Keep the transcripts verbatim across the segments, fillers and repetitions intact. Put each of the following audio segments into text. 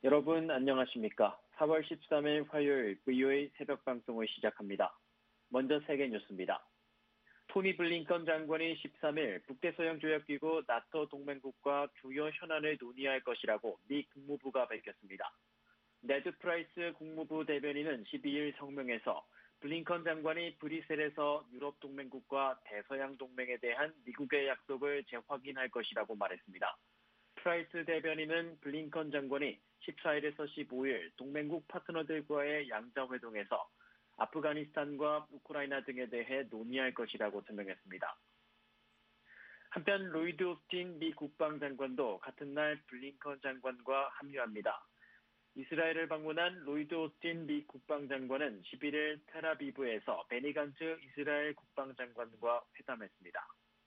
여러분 안녕하십니까? 사월 십삼일 화요일 브이오에이 새벽 방송을 시작합니다. 먼저 세계 뉴스입니다. 토니 블링컨 장관이 십삼일 북대서양조약기구 나토 동맹국과 주요 현안을 논의할 것이라고 미 국무부가 밝혔습니다. 네드 프라이스 국무부 대변인은 십이일 성명에서 블링컨 장관이 브뤼셀에서 유럽 동맹국과 대서양 동맹에 대한 미국의 약속을 재확인할 것이라고 말했습니다. 프라이스 대변인은 블링컨 장관이 십사일에서 십오일 동맹국 파트너들과의 양자회동에서 아프가니스탄과 우크라이나 등에 대해 논의할 것이라고 설명했습니다. 한편 로이드 오스틴 미 국방장관도 같은 날 블링컨 장관과 합류합니다. 이스라엘을 방문한 로이드 오스틴 미 국방장관은 십일일 텔아비브에서 베니 간츠 이스라엘 국방장관과 회담했습니다.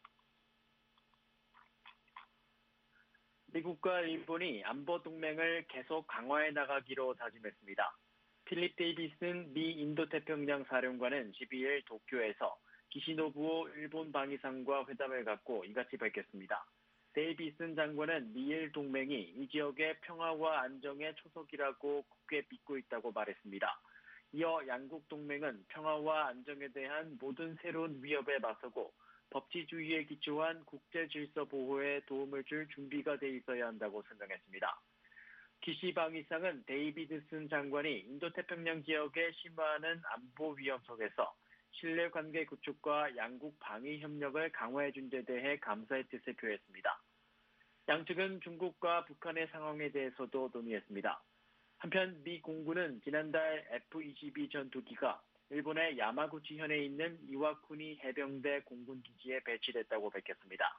미국과 일본이 안보 동맹을 계속 강화해 나가기로 다짐했습니다. 필립 데이비슨 미 인도태평양 사령관은 십이일 도쿄에서 기시노부오 일본 방위상과 회담을 갖고 이같이 밝혔습니다. 데이비슨 장관은 미일 동맹이 이 지역의 평화와 안정의 초석이라고 굳게 믿고 있다고 말했습니다. 이어 양국 동맹은 평화와 안정에 대한 모든 새로운 위협에 맞서고 법치주의에 기초한 국제 질서 보호에 도움을 줄 준비가 돼 있어야 한다고 설명했습니다. 기시 방위상은 데이비드슨 장관이 인도태평양 지역에 심화하는 안보 위험 속에서 신뢰관계 구축과 양국 방위 협력을 강화해 준 데 대해 감사의 뜻을 표했습니다. 양측은 중국과 북한의 상황에 대해서도 논의했습니다. 한편 미 공군은 지난달 에프 이십이 전투기가 일본의 야마구치현에 있는 이와쿠니 해병대 공군기지에 배치됐다고 밝혔습니다.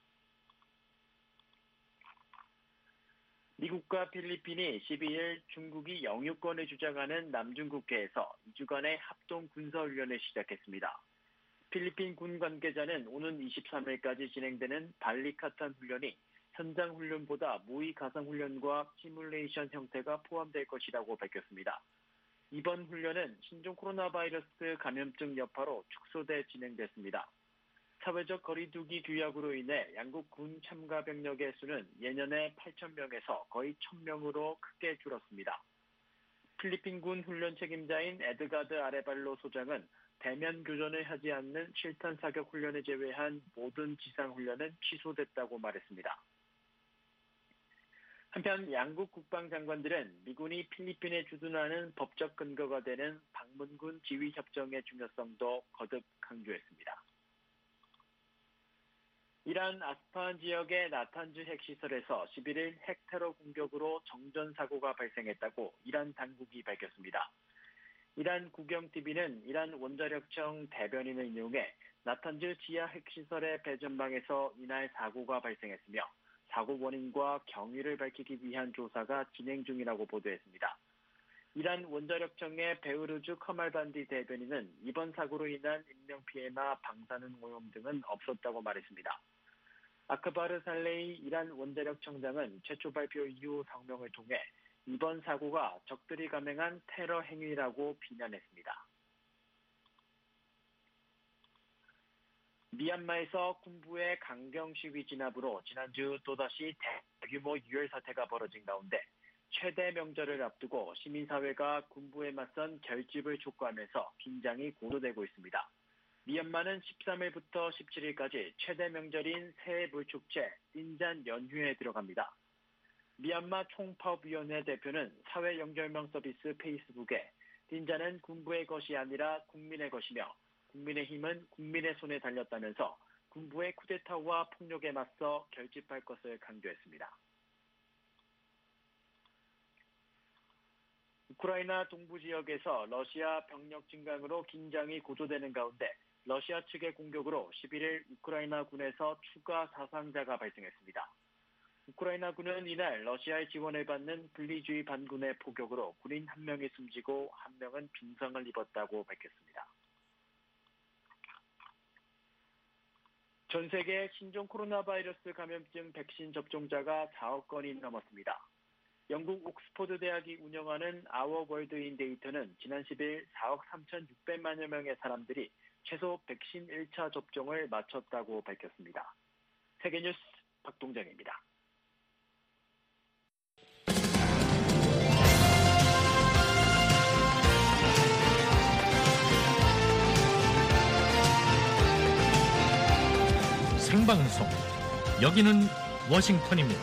미국과 필리핀이 십이일 중국이 영유권을 주장하는 남중국해에서 이 주간의 합동 군사훈련을 시작했습니다. 필리핀 군 관계자는 오는 이십삼일까지 진행되는 발리카탄 훈련이 현장 훈련보다 모의 가상훈련과 시뮬레이션 형태가 포함될 것이라고 밝혔습니다. 이번 훈련은 신종 코로나 바이러스 감염증 여파로 축소돼 진행됐습니다. 사회적 거리두기 규약으로 인해 양국 군 참가 병력의 수는 예년에 팔천 명에서 거의 천 명으로 크게 줄었습니다. 필리핀 군 훈련 책임자인 에드가드 아레발로 소장은 대면 교전을 하지 않는 실탄 사격 훈련을 제외한 모든 지상 훈련은 취소됐다고 말했습니다. 한편 양국 국방장관들은 미군이 필리핀에 주둔하는 법적 근거가 되는 방문군 지휘협정의 중요성도 거듭 강조했습니다. 이란 아스파한 지역의 나탄즈 핵시설에서 십일일 핵테러 공격으로 정전사고가 발생했다고 이란 당국이 밝혔습니다. 이란 국영티비는 이란 원자력청 대변인을 인용해 나탄즈 지하 핵시설의 배전방에서 이날 사고가 발생했으며 사고 원인과 경위를 밝히기 위한 조사가 진행 중이라고 보도했습니다. 이란 원자력청의 베우르주 커말반디 대변인은 이번 사고로 인한 인명피해나 방사능 오염 등은 없었다고 말했습니다. 아크바르 살레이 이란 원자력청장은 최초 발표 이후 성명을 통해 이번 사고가 적들이 감행한 테러 행위라고 비난했습니다. 미얀마에서 군부의 강경 시위 진압으로 지난주 또다시 대규모 유혈 사태가 벌어진 가운데 최대 명절을 앞두고 시민사회가 군부에 맞선 결집을 촉구하면서 긴장이 고조되고 있습니다. 미얀마는 십삼일부터 십칠일까지 최대 명절인 새해 불축제 띵잔 연휴에 들어갑니다. 미얀마 총파업위원회 대표는 사회연결망 서비스 페이스북에 띵잔은 군부의 것이 아니라 국민의 것이며 국민의힘은 국민의 손에 달렸다면서 군부의 쿠데타와 폭력에 맞서 결집할 것을 강조했습니다. 우크라이나 동부 지역에서 러시아 병력 증강으로 긴장이 고조되는 가운데 러시아 측의 공격으로 십일일 우크라이나 군에서 추가 사상자가 발생했습니다. 우크라이나 군은 이날 러시아의 지원을 받는 분리주의 반군의 포격으로 군인 한 명이 숨지고 한 명은 빈상을 입었다고 밝혔습니다. 전 세계 신종 코로나 바이러스 감염증 백신 접종자가 사억 건이 넘었습니다. 영국 옥스퍼드 대학이 운영하는 아워 월드인 데이터는 지난 십일 사억 삼천육백만여 명의 사람들이 최소 백신 일 차 접종을 마쳤다고 밝혔습니다. 세계뉴스 박동정입니다. 생방송. 여기는 워싱턴입니다.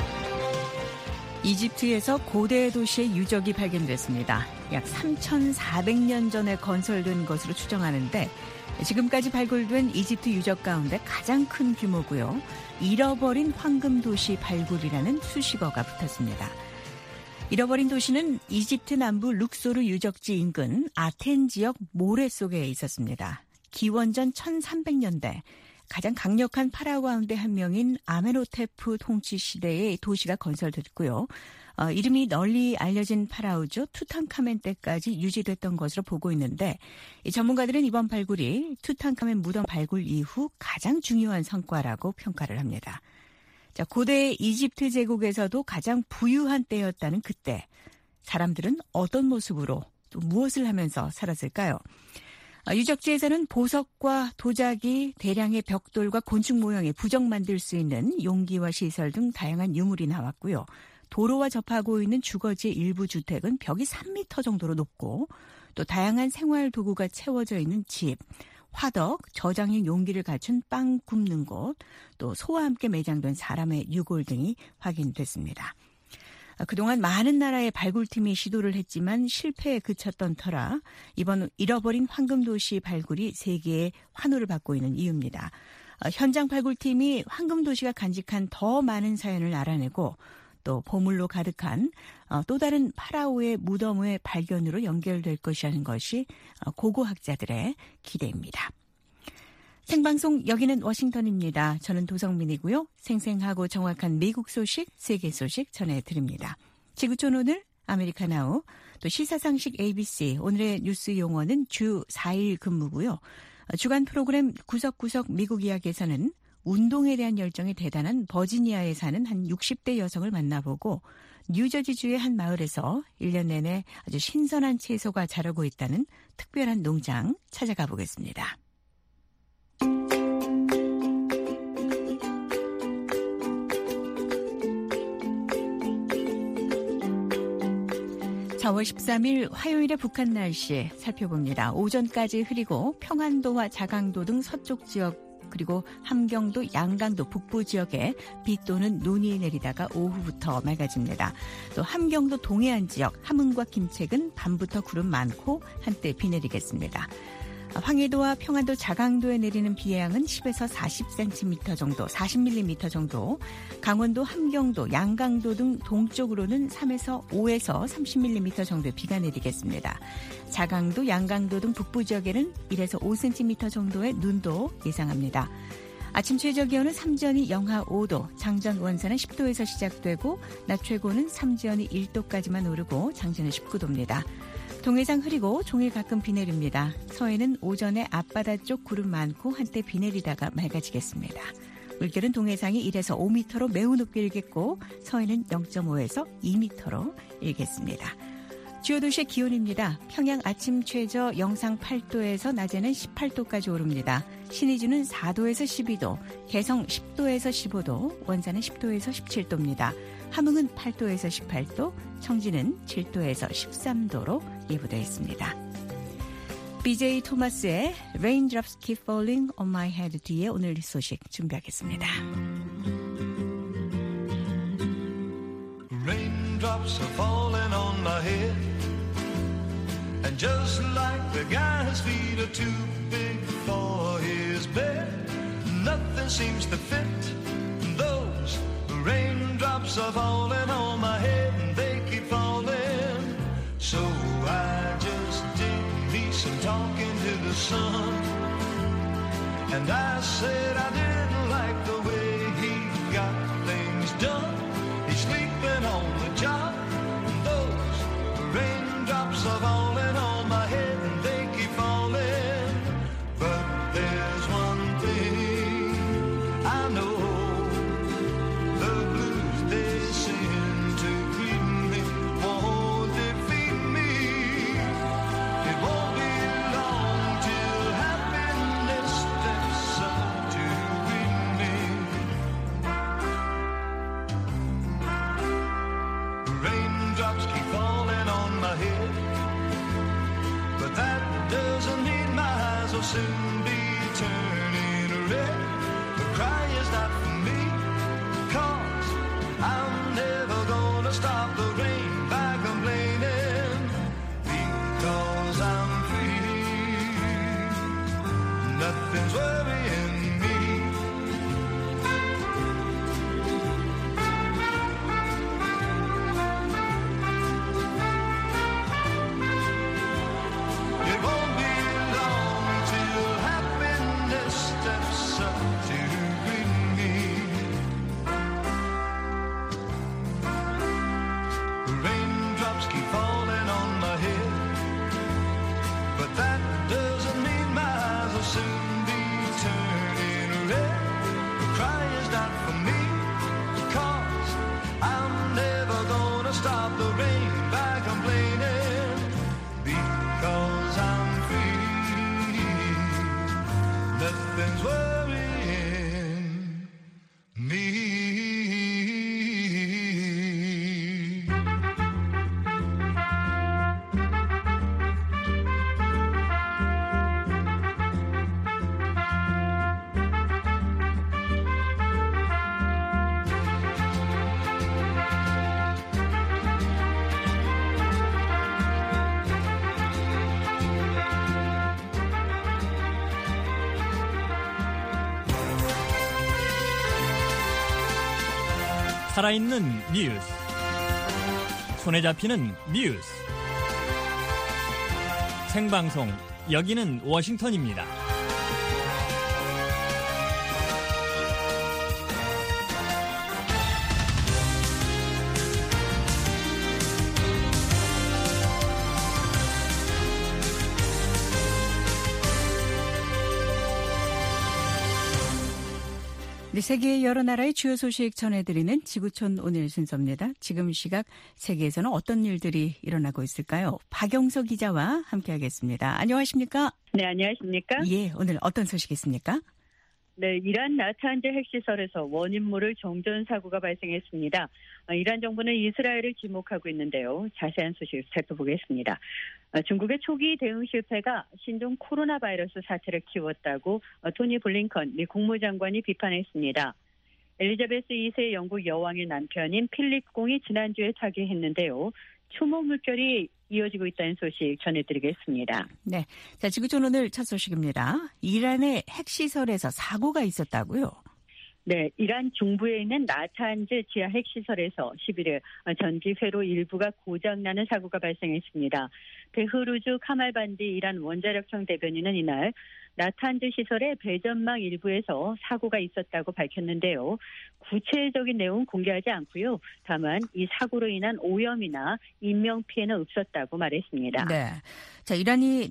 이집트에서 고대 도시의 유적이 발견됐습니다. 약 삼천사백 년 전에 건설된 것으로 추정하는데 지금까지 발굴된 이집트 유적 가운데 가장 큰 규모고요. 잃어버린 황금 도시 발굴이라는 수식어가 붙었습니다. 잃어버린 도시는 이집트 남부 룩소르 유적지 인근 아텐 지역 모래 속에 있었습니다. 기원전 천삼백 년대 가장 강력한 파라오 가운데 한 명인 아메노테프 통치 시대의 도시가 건설됐고요. 어, 이름이 널리 알려진 파라오죠. 투탕카멘 때까지 유지됐던 것으로 보고 있는데 이 전문가들은 이번 발굴이 투탕카멘 무덤 발굴 이후 가장 중요한 성과라고 평가를 합니다. 자, 고대 이집트 제국에서도 가장 부유한 때였다는 그때 사람들은 어떤 모습으로 또 무엇을 하면서 살았을까요? 유적지에서는 보석과 도자기, 대량의 벽돌과 곤충 모형의 부적 만들 수 있는 용기와 시설 등 다양한 유물이 나왔고요. 도로와 접하고 있는 주거지의 일부 주택은 벽이 삼 미터 정도로 높고 또 다양한 생활 도구가 채워져 있는 집, 화덕, 저장용 용기를 갖춘 빵 굽는 곳, 또 소와 함께 매장된 사람의 유골 등이 확인됐습니다. 그동안 많은 나라의 발굴팀이 시도를 했지만 실패에 그쳤던 터라 이번 잃어버린 황금도시 발굴이 세계의 환호를 받고 있는 이유입니다. 현장 발굴팀이 황금도시가 간직한 더 많은 사연을 알아내고 또 보물로 가득한 또 다른 파라오의 무덤의 발견으로 연결될 것이라는 것이 고고학자들의 기대입니다. 생방송 여기는 워싱턴입니다. 저는 도성민이고요. 생생하고 정확한 미국 소식, 세계 소식 전해드립니다. 지구촌 오늘, 아메리카나우, 또 시사상식 에이비씨, 오늘의 뉴스 용어는 주 사 일 근무고요. 주간 프로그램 구석구석 미국 이야기에서는 운동에 대한 열정이 대단한 버지니아에 사는 한 육십 대 여성을 만나보고 뉴저지주의 한 마을에서 일 년 내내 아주 신선한 채소가 자라고 있다는 특별한 농장 찾아가 보겠습니다. 사월 십삼일 화요일의 북한 날씨 살펴봅니다. 오전까지 흐리고 평안도와 자강도 등 서쪽 지역 그리고 함경도, 양강도 북부 지역에 비 또는 눈이 내리다가 오후부터 맑아집니다. 또 함경도 동해안 지역, 함흥과 김책은 밤부터 구름 많고 한때 비 내리겠습니다. 황해도와 평안도, 자강도에 내리는 비의 양은 십에서 사십 센티미터 정도, 사십 밀리미터 정도, 강원도, 함경도, 양강도 등 동쪽으로는 삼에서 오에서 삼십 밀리미터 정도의 비가 내리겠습니다. 자강도, 양강도 등 북부 지역에는 일에서 오 센티미터 정도의 눈도 예상합니다. 아침 최저 기온은 삼지연이 영하 오 도, 장전 원산은 십 도에서 시작되고 낮 최고는 삼지연이 일 도까지만 오르고 장전은 십구 도입니다. 동해상 흐리고 종일 가끔 비 내립니다. 서해는 오전에 앞바다 쪽 구름 많고 한때 비 내리다가 맑아지겠습니다. 물결은 동해상이 일에서 오 미터로 매우 높게 일겠고 서해는 영 점 오에서 이 미터로 일겠습니다. 주요 도시의 기온입니다. 평양 아침 최저 영상 팔 도에서 낮에는 십팔 도까지 오릅니다. 신의주는 사 도에서 십이 도, 개성 십 도에서 십오 도, 원산은 십 도에서 십칠 도입니다. 함흥은 팔 도에서 십팔 도, 청진은 칠 도에서 십삼 도로 예보되어 있습니다. 비제이 토마스의 Raindrops Keep Falling on My Head 뒤에 오늘 소식 준비하겠습니다. Raindrops are falling on my head And just like the guy's feet are too big for his bed Nothing seems to fit Those raindrops are falling on my head And they keep falling So I just did me some talking to the sun And I said I didn't like the way he got things done He's sleeping on the job And those raindrops are falling on my head And they keep falling But there's one thing I know The blues they send to greet me Won't defeat me It won't be long till happiness steps up to greet me Raindrops keep falling on my head But that doesn't mean my eyes will soon be turning red But crying 살아있는 뉴스, 손에 잡히는 뉴스, 생방송 여기는 워싱턴입니다. 네, 세계의 여러 나라의 주요 소식 전해드리는 지구촌 오늘 순서입니다. 지금 시각 세계에서는 어떤 일들이 일어나고 있을까요? 박영석 기자와 함께하겠습니다. 안녕하십니까? 네, 안녕하십니까? 예, 오늘 어떤 소식이 있습니까? 네, 이란 나탄즈 핵시설에서 원인모를 정전 사고가 발생했습니다. 이란 정부는 이스라엘을 지목하고 있는데요. 자세한 소식 살펴보겠습니다. 중국의 초기 대응 실패가 신종 코로나 바이러스 사태를 키웠다고 토니 블링컨 미 국무장관이 비판했습니다. 엘리자베스 이 세 영국 여왕의 남편인 필립 공이 지난주에 타계했는데요. 추모 물결이 이어지고 있다는 소식 전해드리겠습니다. 네, 자 지구촌 오늘 첫 소식입니다. 이란의 핵시설에서 사고가 있었다고요? 네, 이란 중부에 있는 나탄즈 지하 핵시설에서 십일 일 전기 회로 일부가 고장나는 사고가 발생했습니다. 베흐루즈 카말반디 이란 원자력청 대변인은 이날 나탄즈 시설의 배전망 일부에서 사고가 있었다고 밝혔는데요. 구체적인 내용은 공개하지 않고요. 다만 이 사고로 인한 오염이나 인명피해는 없었다고 말했습니다. 네, 자 이란이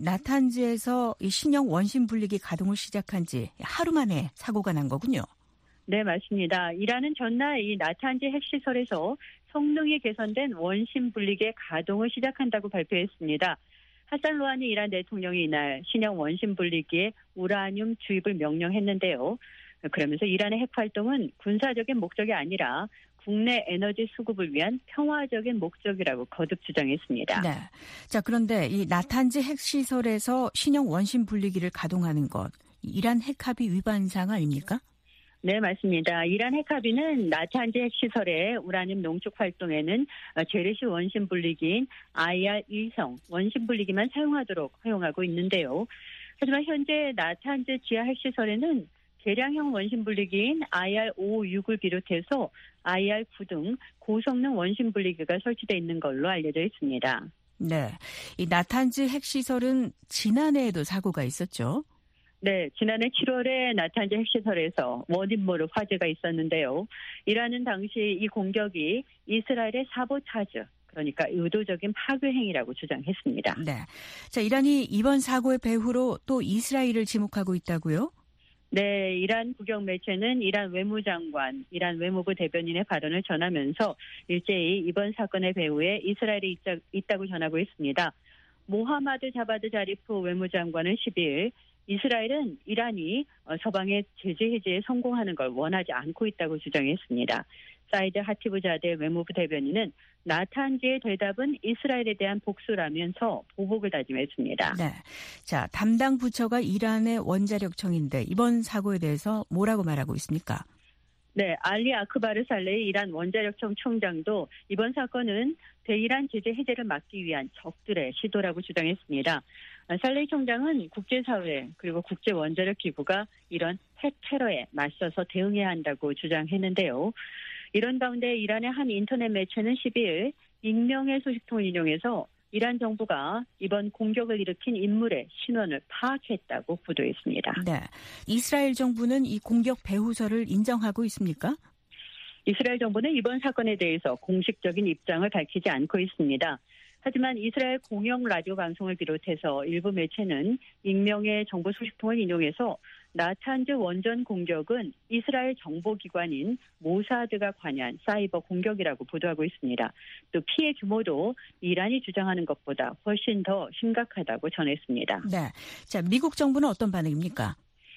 나탄즈에서 이 신형 원심 분리기 가동을 시작한 지 하루 만에 사고가 난 거군요. 네, 맞습니다. 이란은 전날 이 나탄즈 핵시설에서 성능이 개선된 원심 분리기의 가동을 시작한다고 발표했습니다. 하산 로하니 이란 대통령이 이날 신형 원심 분리기에 우라늄 주입을 명령했는데요. 그러면서 이란의 핵 활동은 군사적인 목적이 아니라 국내 에너지 수급을 위한 평화적인 목적이라고 거듭 주장했습니다. 네. 자, 그런데 이 나탄즈 핵시설에서 신형 원심 분리기를 가동하는 것, 이란 핵합의 위반 사항 아닙니까? 네, 맞습니다. 이란 핵합의는 나탄즈 핵시설의 우라늄 농축 활동에는 제르시 원심 분리기인 아이알 일 성 원심 분리기만 사용하도록 허용하고 있는데요. 하지만 현재 나탄즈 지하 핵시설에는 개량형 원심 분리기인 아이알 오십육을 비롯해서 아이알 구 등 고성능 원심 분리기가 설치되어 있는 걸로 알려져 있습니다. 네, 이 나탄즈 핵시설은 지난해에도 사고가 있었죠. 네, 지난해 칠월에 나탄즈 핵시설에서 원인모로 화재가 있었는데요. 이란은 당시 이 공격이 이스라엘의 사보타즈, 그러니까 의도적인 파괴 행위라고 주장했습니다. 네, 자 이란이 이번 사고의 배후로 또 이스라엘을 지목하고 있다고요? 네, 이란 국영 매체는 이란 외무장관, 이란 외무부 대변인의 발언을 전하면서 일제히 이번 사건의 배후에 이스라엘이 있다, 있다고 전하고 있습니다. 모하마드 자바드 자리프 외무장관은 십이 일 이스라엘은 이란이 서방의 제재 해제에 성공하는 걸 원하지 않고 있다고 주장했습니다. 사이드 하티브자데 외무부 대변인은 나탄즈의 대답은 이스라엘에 대한 복수라면서 보복을 다짐했습니다. 네, 자 담당 부처가 이란의 원자력청인데 이번 사고에 대해서 뭐라고 말하고 있습니까? 네, 알리 아크바르 살레이 이란 원자력청 총장도 이번 사건은 대이란 제재 해제를 막기 위한 적들의 시도라고 주장했습니다. 살레이 총장은 국제사회 그리고 국제원자력기구가 이런 핵 테러에 맞서서 대응해야 한다고 주장했는데요. 이런 가운데 이란의 한 인터넷 매체는 십이 일 익명의 소식통을 인용해서 이란 정부가 이번 공격을 일으킨 인물의 신원을 파악했다고 보도했습니다. 네, 이스라엘 정부는 이 공격 배후설을 인정하고 있습니까? 이스라엘 정부는 이번 사건에 대해서 공식적인 입장을 밝히지 않고 있습니다. 하지만 이스라엘 공영 라디오 방송을 비롯해서 일부 매체는 익명의 정부 소식통을 인용해서 나탄즈 원전 공격은 이스라엘 정보기관인 모사드가 관여한 사이버 공격이라고 보도하고 있습니다. 또 피해 규모도 이란이 주장하는 것보다 훨씬 더 심각하다고 전했습니다. 네, 자 미국 정부는 어떤 반응입니까?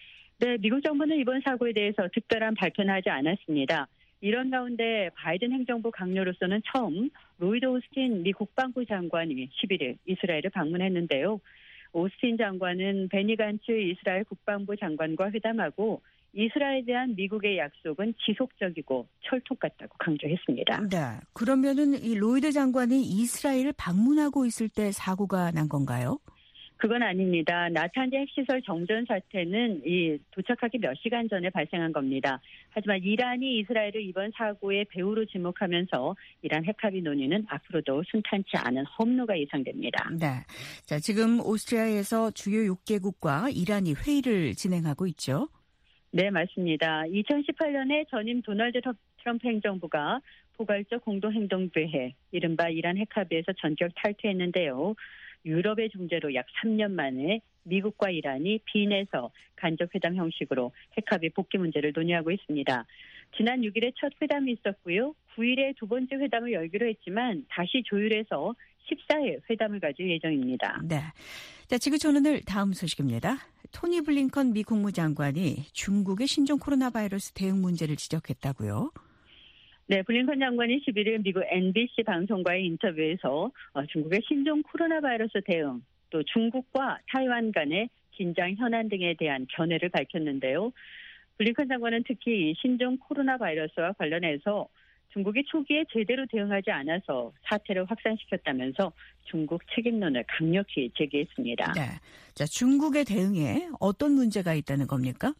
네, 미국 정부는 이번 사고에 대해서 특별한 발표는 하지 않았습니다. 이런 가운데 바이든 행정부 강요로서는 처음 로이드 오스틴 미 국방부 장관이 십일 일 이스라엘을 방문했는데요. 오스틴 장관은 베니 간츠 이스라엘 국방부 장관과 회담하고 이스라엘에 대한 미국의 약속은 지속적이고 철통 같다고 강조했습니다. 네, 그러면은 이 로이드 장관이 이스라엘을 방문하고 있을 때 사고가 난 건가요? 그건 아닙니다. 나탄즈 핵시설 정전 사태는 이 도착하기 몇 시간 전에 발생한 겁니다. 하지만 이란이 이스라엘을 이번 사고의 배후로 지목하면서 이란 핵합의 논의는 앞으로도 순탄치 않은 험로가 예상됩니다. 네. 자, 지금 오스트리아에서 주요 육 개국과 이란이 회의를 진행하고 있죠. 네, 맞습니다. 이천십팔 년에 전임 도널드 트럼프 행정부가 포괄적 공동행동회의, 이른바 이란 핵합의에서 전격 탈퇴했는데요. 유럽의 중재로 약 삼 년 만에 미국과 이란이 빈에서 간접회담 형식으로 핵합의 복귀 문제를 논의하고 있습니다. 지난 육 일에 첫 회담이 있었고요. 구 일에 두 번째 회담을 열기로 했지만 다시 조율해서 십사 일 회담을 가질 예정입니다. 네. 자, 지구촌 오늘 다음 소식입니다. 토니 블링컨 미 국무장관이 중국의 신종 코로나 바이러스 대응 문제를 지적했다고요? 네, 블링컨 장관이 십일 일 미국 엠비씨 방송과의 인터뷰에서 중국의 신종 코로나 바이러스 대응, 또 중국과 타이완 간의 긴장 현안 등에 대한 견해를 밝혔는데요. 블링컨 장관은 특히 신종 코로나 바이러스와 관련해서 중국이 초기에 제대로 대응하지 않아서 사태를 확산시켰다면서 중국 책임론을 강력히 제기했습니다. 네, 자, 중국의 대응에 어떤 문제가 있다는 겁니까?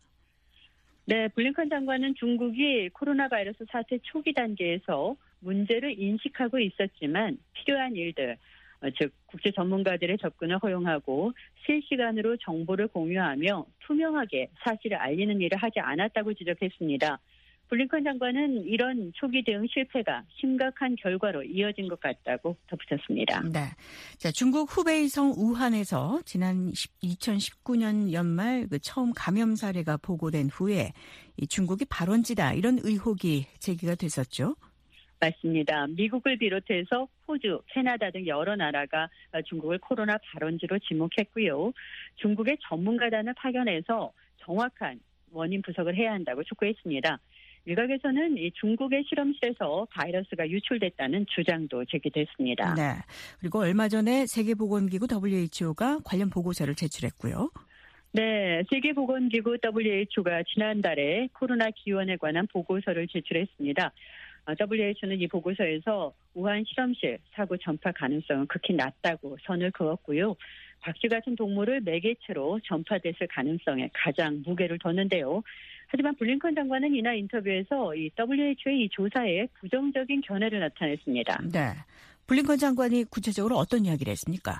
네, 블링컨 장관은 중국이 코로나 바이러스 사태 초기 단계에서 문제를 인식하고 있었지만 필요한 일들, 즉 국제 전문가들의 접근을 허용하고 실시간으로 정보를 공유하며 투명하게 사실을 알리는 일을 하지 않았다고 지적했습니다. 블링컨 장관은 이런 초기 대응 실패가 심각한 결과로 이어진 것 같다고 덧붙였습니다. 네, 자, 중국 후베이성 우한에서 지난 이천십구 년 연말 그 처음 감염 사례가 보고된 후에 이 중국이 발원지다 이런 의혹이 제기가 됐었죠. 맞습니다. 미국을 비롯해서 호주, 캐나다 등 여러 나라가 중국을 코로나 발원지로 지목했고요. 중국의 전문가단을 파견해서 정확한 원인 분석을 해야 한다고 촉구했습니다. 일각에서는 이 중국의 실험실에서 바이러스가 유출됐다는 주장도 제기됐습니다. 네. 그리고 얼마 전에 세계보건기구 더블유에이치오가 관련 보고서를 제출했고요. 네, 세계보건기구 더블유에이치오가 지난달에 코로나 기원에 관한 보고서를 제출했습니다. 더블유에이치오는 이 보고서에서 우한 실험실 사고 전파 가능성은 극히 낮다고 선을 그었고요. 박쥐 같은 동물을 매개체로 전파됐을 가능성에 가장 무게를 뒀는데요. 하지만 블링컨 장관은 이날 인터뷰에서 이 더블유에이치오의 이 조사에 부정적인 견해를 나타냈습니다. 네, 블링컨 장관이 구체적으로 어떤 이야기를 했습니까?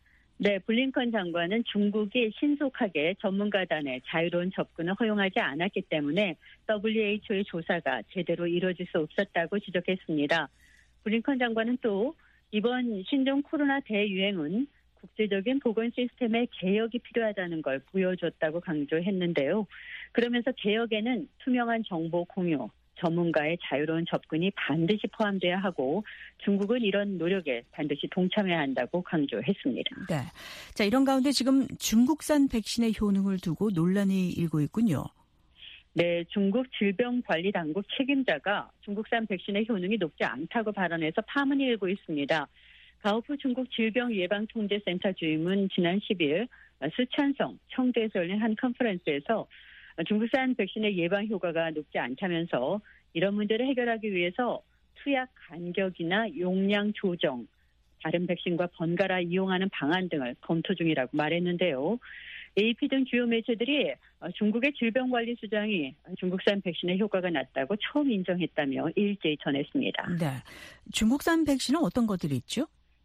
네, 블링컨 장관은 중국이 신속하게 전문가단의 자유로운 접근을 허용하지 않았기 때문에 더블유에이치오의 조사가 제대로 이루어질 수 없었다고 지적했습니다. 블링컨 장관은 또 이번 신종 코로나 대유행은 국제적인 보건 시스템의 개혁이 필요하다는 걸 보여줬다고 강조했는데요. 그러면서 개혁에는 투명한 정보 공유, 전문가의 자유로운 접근이 반드시 포함돼야 하고 중국은 이런 노력에 반드시 동참해야 한다고 강조했습니다. 네, 자, 이런 가운데 지금 중국산 백신의 효능을 두고 논란이 일고 있군요. 네, 중국 질병관리당국 책임자가 중국산 백신의 효능이 높지 않다고 발언해서 파문이 일고 있습니다. 가오프 중국 질병예방통제센터 주임은 지난 십 일 스촨성 청주에서 열린 한 컨퍼런스에서 중국산 백신의 예방 효과가 높지 않다면서 이런 문제를 해결하기 위해서 투약 간격이나 용량 조정, 다른 백신과 번갈아 이용하는 방안 등을 검토 중이라고 말했는데요. 에이피 등 주요 매체들이 중국의 질병관리수장이 중국산 백신의 효과가 낮다고 처음 인정했다며 일제히 전했습니다. 네, 중국산 백신은 어떤 것들이 있죠?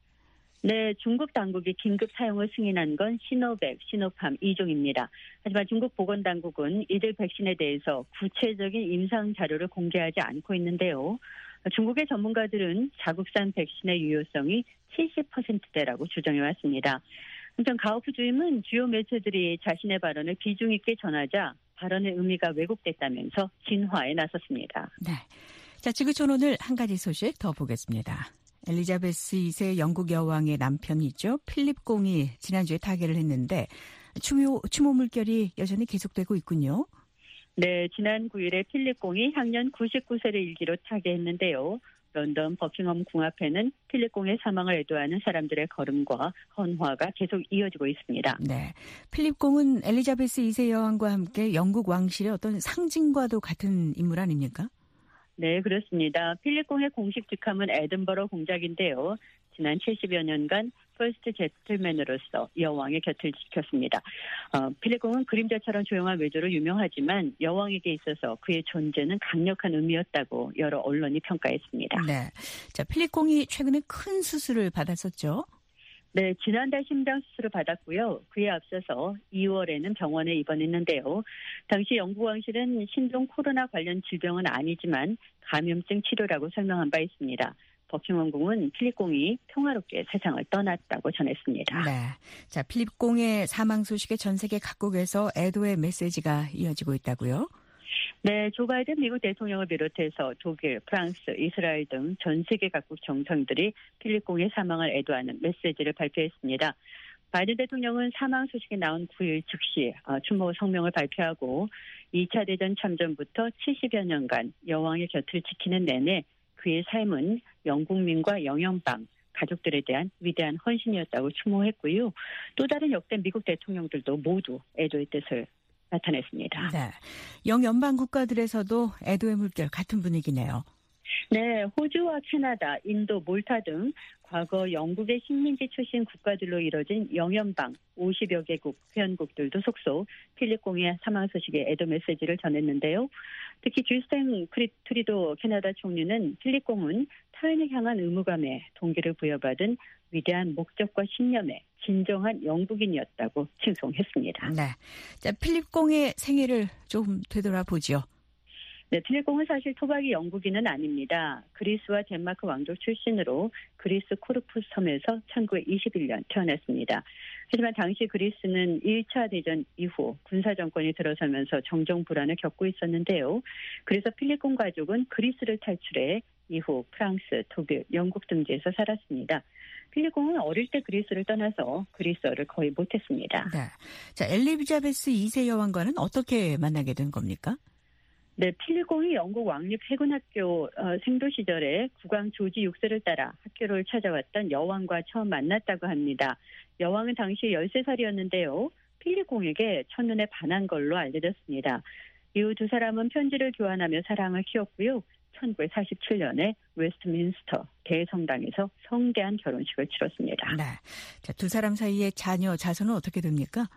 네, 중국 당국이 긴급 사용을 승인한 건 시노백, 시노팜 이 종입니다. 하지만 중국 보건당국은 이들 백신에 대해서 구체적인 임상 자료를 공개하지 않고 있는데요. 중국의 전문가들은 자국산 백신의 유효성이 칠십 퍼센트대라고 주장해왔습니다. 한편 가오프 주임은 주요 매체들이 자신의 발언을 비중 있게 전하자 발언의 의미가 왜곡됐다면서 진화에 나섰습니다. 네, 자, 지구촌 오늘 한 가지 소식 더 보겠습니다. 엘리자베스 이 세 영국 여왕의 남편이죠. 필립 공이 지난주에 타계를 했는데 추모, 추모 물결이 여전히 계속되고 있군요. 네, 지난 구 일에 필립 공이 향년 구십구 세를 일기로 타계했는데요. 런던 버킹엄 궁 앞에는 필립 공의 사망을 애도하는 사람들의 걸음과 헌화가 계속 이어지고 있습니다. 네, 필립 공은 엘리자베스 이 세 여왕과 함께 영국 왕실의 어떤 상징과도 같은 인물 아닙니까? 네, 그렇습니다. 필립 공의 공식 직함은 에든버러 공작인데요. 지난 칠십여 년간 퍼스트 제틀맨으로서 여왕의 곁을 지켰습니다. 어, 필립 공은 그림자처럼 조용한 외조로 유명하지만 여왕에게 있어서 그의 존재는 강력한 의미였다고 여러 언론이 평가했습니다. 네, 자 필립 공이 최근에 큰 수술을 받았었죠. 네, 지난달 심장 수술을 받았고요. 그에 앞서서 이월에는 병원에 입원했는데요. 당시 영국 왕실은 신종 코로나 관련 질병은 아니지만 감염증 치료라고 설명한 바 있습니다. 버킹엄 궁은 필립 공이 평화롭게 세상을 떠났다고 전했습니다. 네, 자 필립 공의 사망 소식에 전 세계 각국에서 애도의 메시지가 이어지고 있다고요? 네, 조 바이든 미국 대통령을 비롯해서 독일, 프랑스, 이스라엘 등 전 세계 각국 정상들이 필립 공의 사망을 애도하는 메시지를 발표했습니다. 바이든 대통령은 사망 소식이 나온 구 일 즉시 추모 성명을 발표하고 이 차 대전 참전부터 칠십여 년간 여왕의 곁을 지키는 내내 그의 삶은 영국민과 영연방, 가족들에 대한 위대한 헌신이었다고 추모했고요. 또 다른 역대 미국 대통령들도 모두 애도의 뜻을 나타냈습니다. 네, 영연방 국가들에서도 애도의 물결 같은 분위기네요. 네, 호주와 캐나다, 인도, 몰타 등 과거 영국의 식민지 출신 국가들로 이뤄진 영연방 오십여 개국 회원국들도 속속 필립 공의 사망 소식에 애도 메시지를 전했는데요. 특히 주스틴 트리도 캐나다 총리는 필립 공은 타인을 향한 의무감에 동기를 부여받은 위대한 목적과 신념의 진정한 영국인이었다고 칭송했습니다. 네, 자 필립 공의 생애를 좀 되돌아보죠. 네, 필립 공은 사실 토박이 영국인은 아닙니다. 그리스와 덴마크 왕족 출신으로 그리스 코르푸 섬에서 천구백이십일 년 태어났습니다. 하지만 당시 그리스는 일 차 대전 이후 군사정권이 들어서면서 정정 불안을 겪고 있었는데요. 그래서 필립 공 가족은 그리스를 탈출해 이후 프랑스, 독일, 영국 등지에서 살았습니다. 필립 공은 어릴 때 그리스를 떠나서 그리스어를 거의 못했습니다. 네, 자 엘리자베스 이 세 여왕과는 어떻게 만나게 된 겁니까? 네, 필립 공이 영국 왕립 해군학교 어, 생도 시절에 국왕 조지 육 세를 따라 학교를 찾아왔던 여왕과 처음 만났다고 합니다. 여왕은 당시 열세 살이었는데요. 필립 공에게 첫눈에 반한 걸로 알려졌습니다. 이후 두 사람은 편지를 교환하며 사랑을 키웠고요. 천구백사십칠 년에 웨스트민스터 대성당에서 성대한 결혼식을 치렀습니다. 네, 자, 두 사람 사이의 자녀, 자손은 어떻게 됩니까?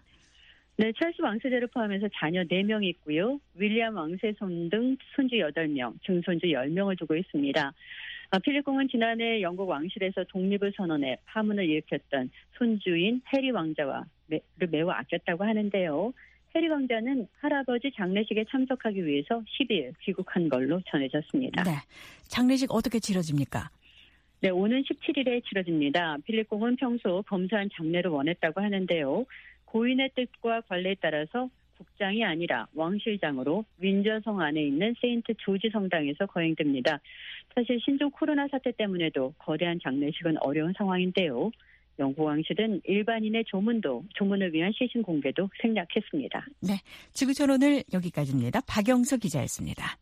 네, 찰스 왕세자를 포함해서 자녀 네 명이 있고요. 윌리엄 왕세손 등 손주 여덟 명, 증손주 열 명을 두고 있습니다. 아, 필립 공은 지난해 영국 왕실에서 독립을 선언해 파문을 일으켰던 손주인 해리 왕자와 매, 매우 아꼈다고 하는데요. 해리 왕자는 할아버지 장례식에 참석하기 위해서 십이 일 귀국한 걸로 전해졌습니다. 네, 장례식 어떻게 치러집니까? 네, 오는 십칠 일에 치러집니다. 필립 공은 평소 검소한 장례를 원했다고 하는데요. 고인의 뜻과 관례에 따라서 국장이 아니라 왕실장으로 윈저성 안에 있는 세인트 조지 성당에서 거행됩니다. 사실 신종 코로나 사태 때문에도 거대한 장례식은 어려운 상황인데요. 영국 왕실은 일반인의 조문도, 조문을 위한 시신 공개도 생략했습니다. 네, 지구촌 오늘 여기까지입니다. 박영서 기자였습니다.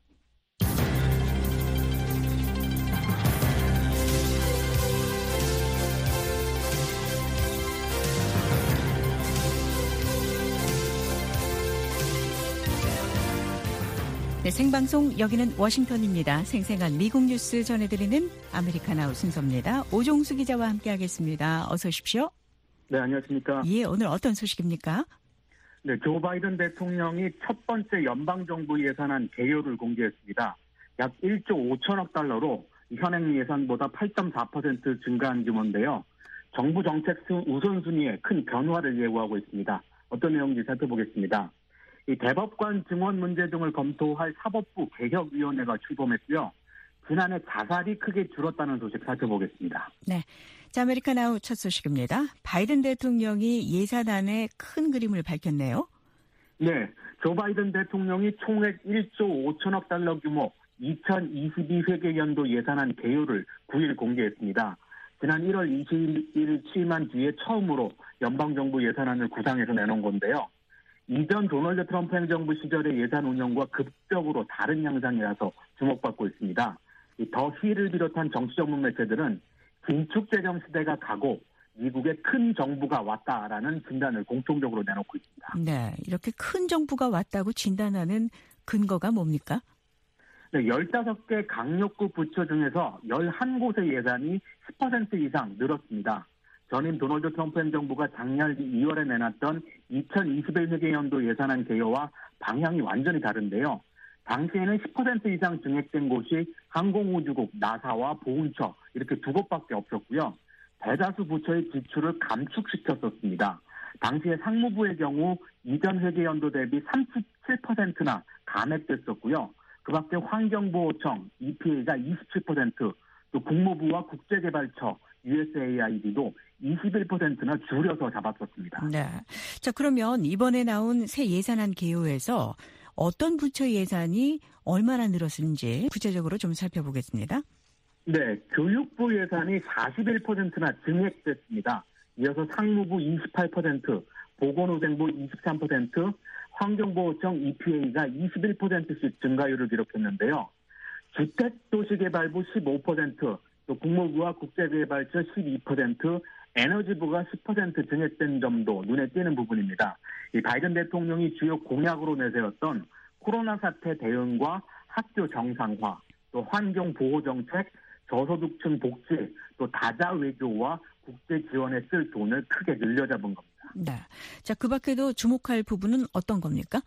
네, 생방송 여기는 워싱턴입니다. 생생한 미국 뉴스 전해드리는 아메리카나우 순서입니다. 오종수 기자와 함께하겠습니다. 어서 오십시오. 네, 안녕하십니까. 예, 오늘 어떤 소식입니까? 네, 조 바이든 대통령이 첫 번째 연방정부 예산안 개요를 공개했습니다. 약 일조 오천억 달러로 현행 예산보다 팔 점 사 퍼센트 증가한 규모인데요. 정부 정책 우선순위에 큰 변화를 예고하고 있습니다. 어떤 내용인지 살펴보겠습니다. 이 대법관 증원 문제 등을 검토할 사법부 개혁위원회가 출범했고요. 지난해 자살이 크게 줄었다는 소식 살펴보겠습니다. 네, 자, 아메리카나우 첫 소식입니다. 바이든 대통령이 예산안의 큰 그림을 밝혔네요. 네, 조 바이든 대통령이 총액 일조 오천억 달러 규모 이천이십이 회계연도 예산안 개요를 구 일 공개했습니다. 지난 일월 이십일 취임한 뒤에 처음으로 연방정부 예산안을 구상해서 내놓은 건데요. 이전 도널드 트럼프 행정부 시절의 예산 운영과 극적으로 다른 양상이라서 주목받고 있습니다. 더 힐을 비롯한 정치 전문 매체들은 긴축재정 시대가 가고 미국의 큰 정부가 왔다라는 진단을 공통적으로 내놓고 있습니다. 네, 이렇게 큰 정부가 왔다고 진단하는 근거가 뭡니까? 네, 열다섯 개 강력구 부처 중에서 열한 곳의 예산이 십 퍼센트 이상 늘었습니다. 전임 도널드 트럼프 행정부가 작년 이월에 내놨던 이천이십일 회계연도 예산안 개요와 방향이 완전히 다른데요. 당시에는 십 퍼센트 이상 증액된 곳이 항공우주국, 나사와 보훈처 이렇게 두 곳밖에 없었고요. 대다수 부처의 지출을 감축시켰었습니다. 당시에 상무부의 경우 이전 회계연도 대비 삼십칠 퍼센트나 감액됐었고요. 그 밖에 환경보호청, 이피에이가 이십칠 퍼센트, 또 국무부와 국제개발처, 유에스에이아이디도 이십일 퍼센트나 줄여서 잡았었습니다. 네. 자, 그러면 이번에 나온 새 예산안 개요에서 어떤 부처 예산이 얼마나 늘었는지 구체적으로 좀 살펴보겠습니다. 네, 교육부 예산이 사십일 퍼센트나 증액됐습니다. 이어서 상무부 이십팔 퍼센트, 보건후생부 이십삼 퍼센트, 환경보호청 이피에이가 이십일 퍼센트씩 증가율을 기록했는데요. 주택도시개발부 십오 퍼센트, 또 국무부와 국제개발처 십이 퍼센트, 에너지부가 십 퍼센트 증액된 점도 눈에 띄는 부분입니다. 이 바이든 대통령이 주요 공약으로 내세웠던 코로나 사태 대응과 학교 정상화, 또 환경보호정책, 저소득층 복지, 또 다자 외교와 국제 지원에 쓸 돈을 크게 늘려잡은 겁니다. 네. 자, 그 밖에도 주목할 부분은 어떤 겁니까?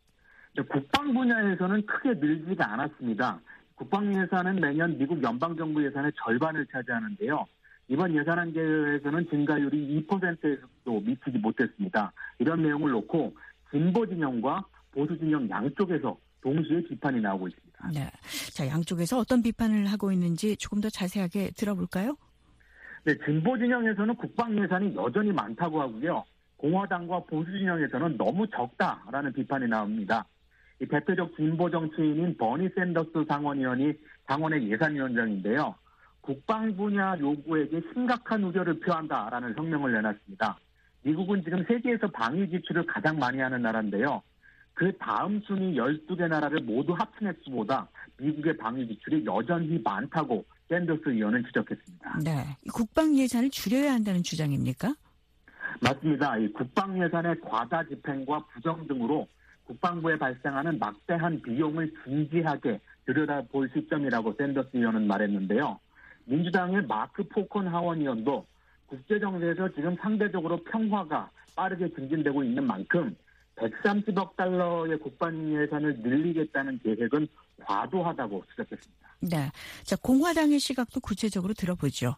국방 분야에서는 크게 늘지가 않았습니다. 국방 예산은 매년 미국 연방정부 예산의 절반을 차지하는데요. 이번 예산안 개요에서는 증가율이 이 퍼센트에서도 미치지 못했습니다. 이런 내용을 놓고 진보 진영과 보수 진영 양쪽에서 동시에 비판이 나오고 있습니다. 네. 자, 양쪽에서 어떤 비판을 하고 있는지 조금 더 자세하게 들어볼까요? 네, 진보 진영에서는 국방 예산이 여전히 많다고 하고요. 공화당과 보수 진영에서는 너무 적다라는 비판이 나옵니다. 이 대표적 진보 정치인인 버니 샌더스 상원의원이 상원의 예산위원장인데요. 국방 분야 요구에게 심각한 우려를 표한다라는 성명을 내놨습니다. 미국은 지금 세계에서 방위 지출을 가장 많이 하는 나라인데요. 그 다음 순위 열두 개 나라를 모두 합친 횟수보다 미국의 방위 지출이 여전히 많다고 샌더스 의원은 지적했습니다. 네, 국방 예산을 줄여야 한다는 주장입니까? 맞습니다. 이 국방 예산의 과다 집행과 부정 등으로 국방부에 발생하는 막대한 비용을 진지하게 들여다볼 시점이라고 샌더스 의원은 말했는데요. 민주당의 마크 포컨 하원의원도 국제정세에서 지금 상대적으로 평화가 빠르게 증진되고 있는 만큼 백삼십억 달러의 국방 예산을 늘리겠다는 계획은 과도하다고 지적했습니다. 네. 자, 공화당의 시각도 구체적으로 들어보죠.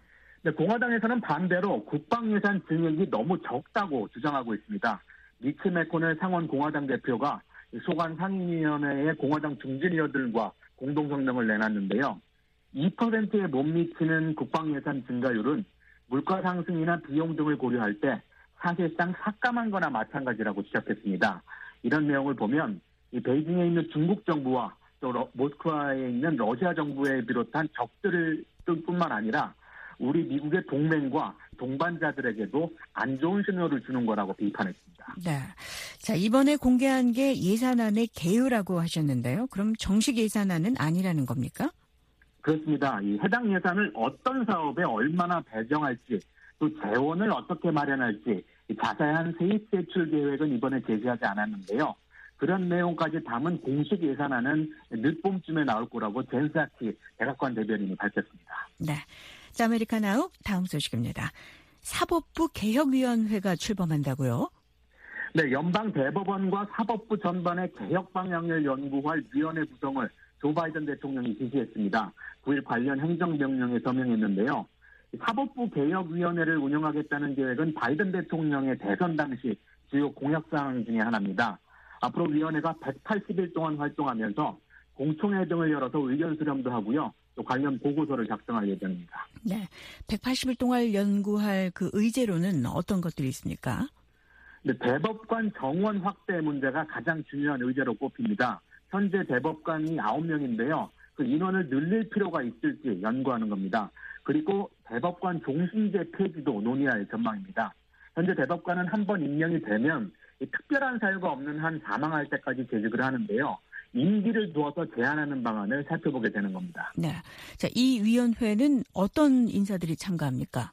네, 공화당에서는 반대로 국방 예산 증액이 너무 적다고 주장하고 있습니다. 미치 매코넬 상원 공화당 대표가 소관 상임위원회의 공화당 중진 의원들과 공동성명을 내놨는데요. 이 퍼센트에 못 미치는 국방 예산 증가율은 물가 상승이나 비용 등을 고려할 때 사실상 삭감한 거나 마찬가지라고 지적했습니다. 이런 내용을 보면 이 베이징에 있는 중국 정부와 또 러, 모스크바에 있는 러시아 정부에 비롯한 적들 뿐만 아니라 우리 미국의 동맹과 동반자들에게도 안 좋은 신호를 주는 거라고 비판했습니다. 네. 자, 이번에 공개한 게 예산안의 개요라고 하셨는데요. 그럼 정식 예산안은 아니라는 겁니까? 그렇습니다. 이 해당 예산을 어떤 사업에 얼마나 배정할지 또 재원을 어떻게 마련할지 자세한 세입 대출 계획은 이번에 제시하지 않았는데요. 그런 내용까지 담은 공식 예산안은 늦봄쯤에 나올 거라고 젠 사키 백악관 대변인이 밝혔습니다. 네. 자, 아메리카나우 다음 소식입니다. 사법부 개혁위원회가 출범한다고요? 네, 연방 대법원과 사법부 전반의 개혁 방향을 연구할 위원회 구성을 조 바이든 대통령이 지시했습니다. 구 일 관련 행정명령에 서명했는데요. 사법부 개혁위원회를 운영하겠다는 계획은 바이든 대통령의 대선 당시 주요 공약사항 중에 하나입니다. 앞으로 위원회가 백팔십 일 동안 활동하면서 공청회 등을 열어서 의견 수렴도 하고요. 또 관련 보고서를 작성할 예정입니다. 네, 백팔십 일 동안 연구할 그 의제로는 어떤 것들이 있습니까? 네, 대법관 정원 확대 문제가 가장 중요한 의제로 꼽힙니다. 현재 대법관이 아홉 명인데요. 그 인원을 늘릴 필요가 있을지 연구하는 겁니다. 그리고 대법관 종신제 폐지도 논의할 전망입니다. 현재 대법관은 한 번 임명이 되면 특별한 사유가 없는 한 사망할 때까지 재직을 하는데요. 임기를 두어서 제한하는 방안을 살펴보게 되는 겁니다. 네. 자, 이 위원회는 어떤 인사들이 참가합니까?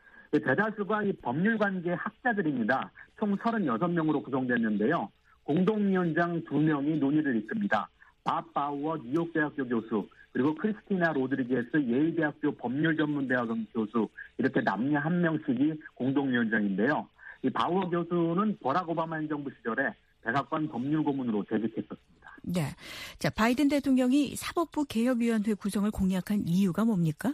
대다수가 이 법률관계 학자들입니다. 총 서른여섯 명으로 구성됐는데요. 공동위원장 두 명이 논의를 이끕니다. 밥 바우어 뉴욕대학교 교수, 그리고 크리스티나 로드리게스 예일대학교 법률전문대학원 교수 이렇게 남녀 한 명씩이 공동위원장인데요. 이 바우어 교수는 버락 오바마 행정부 시절에 백악관 법률고문으로 재직했었습니다. 네, 자 바이든 대통령이 사법부 개혁위원회 구성을 공약한 이유가 뭡니까?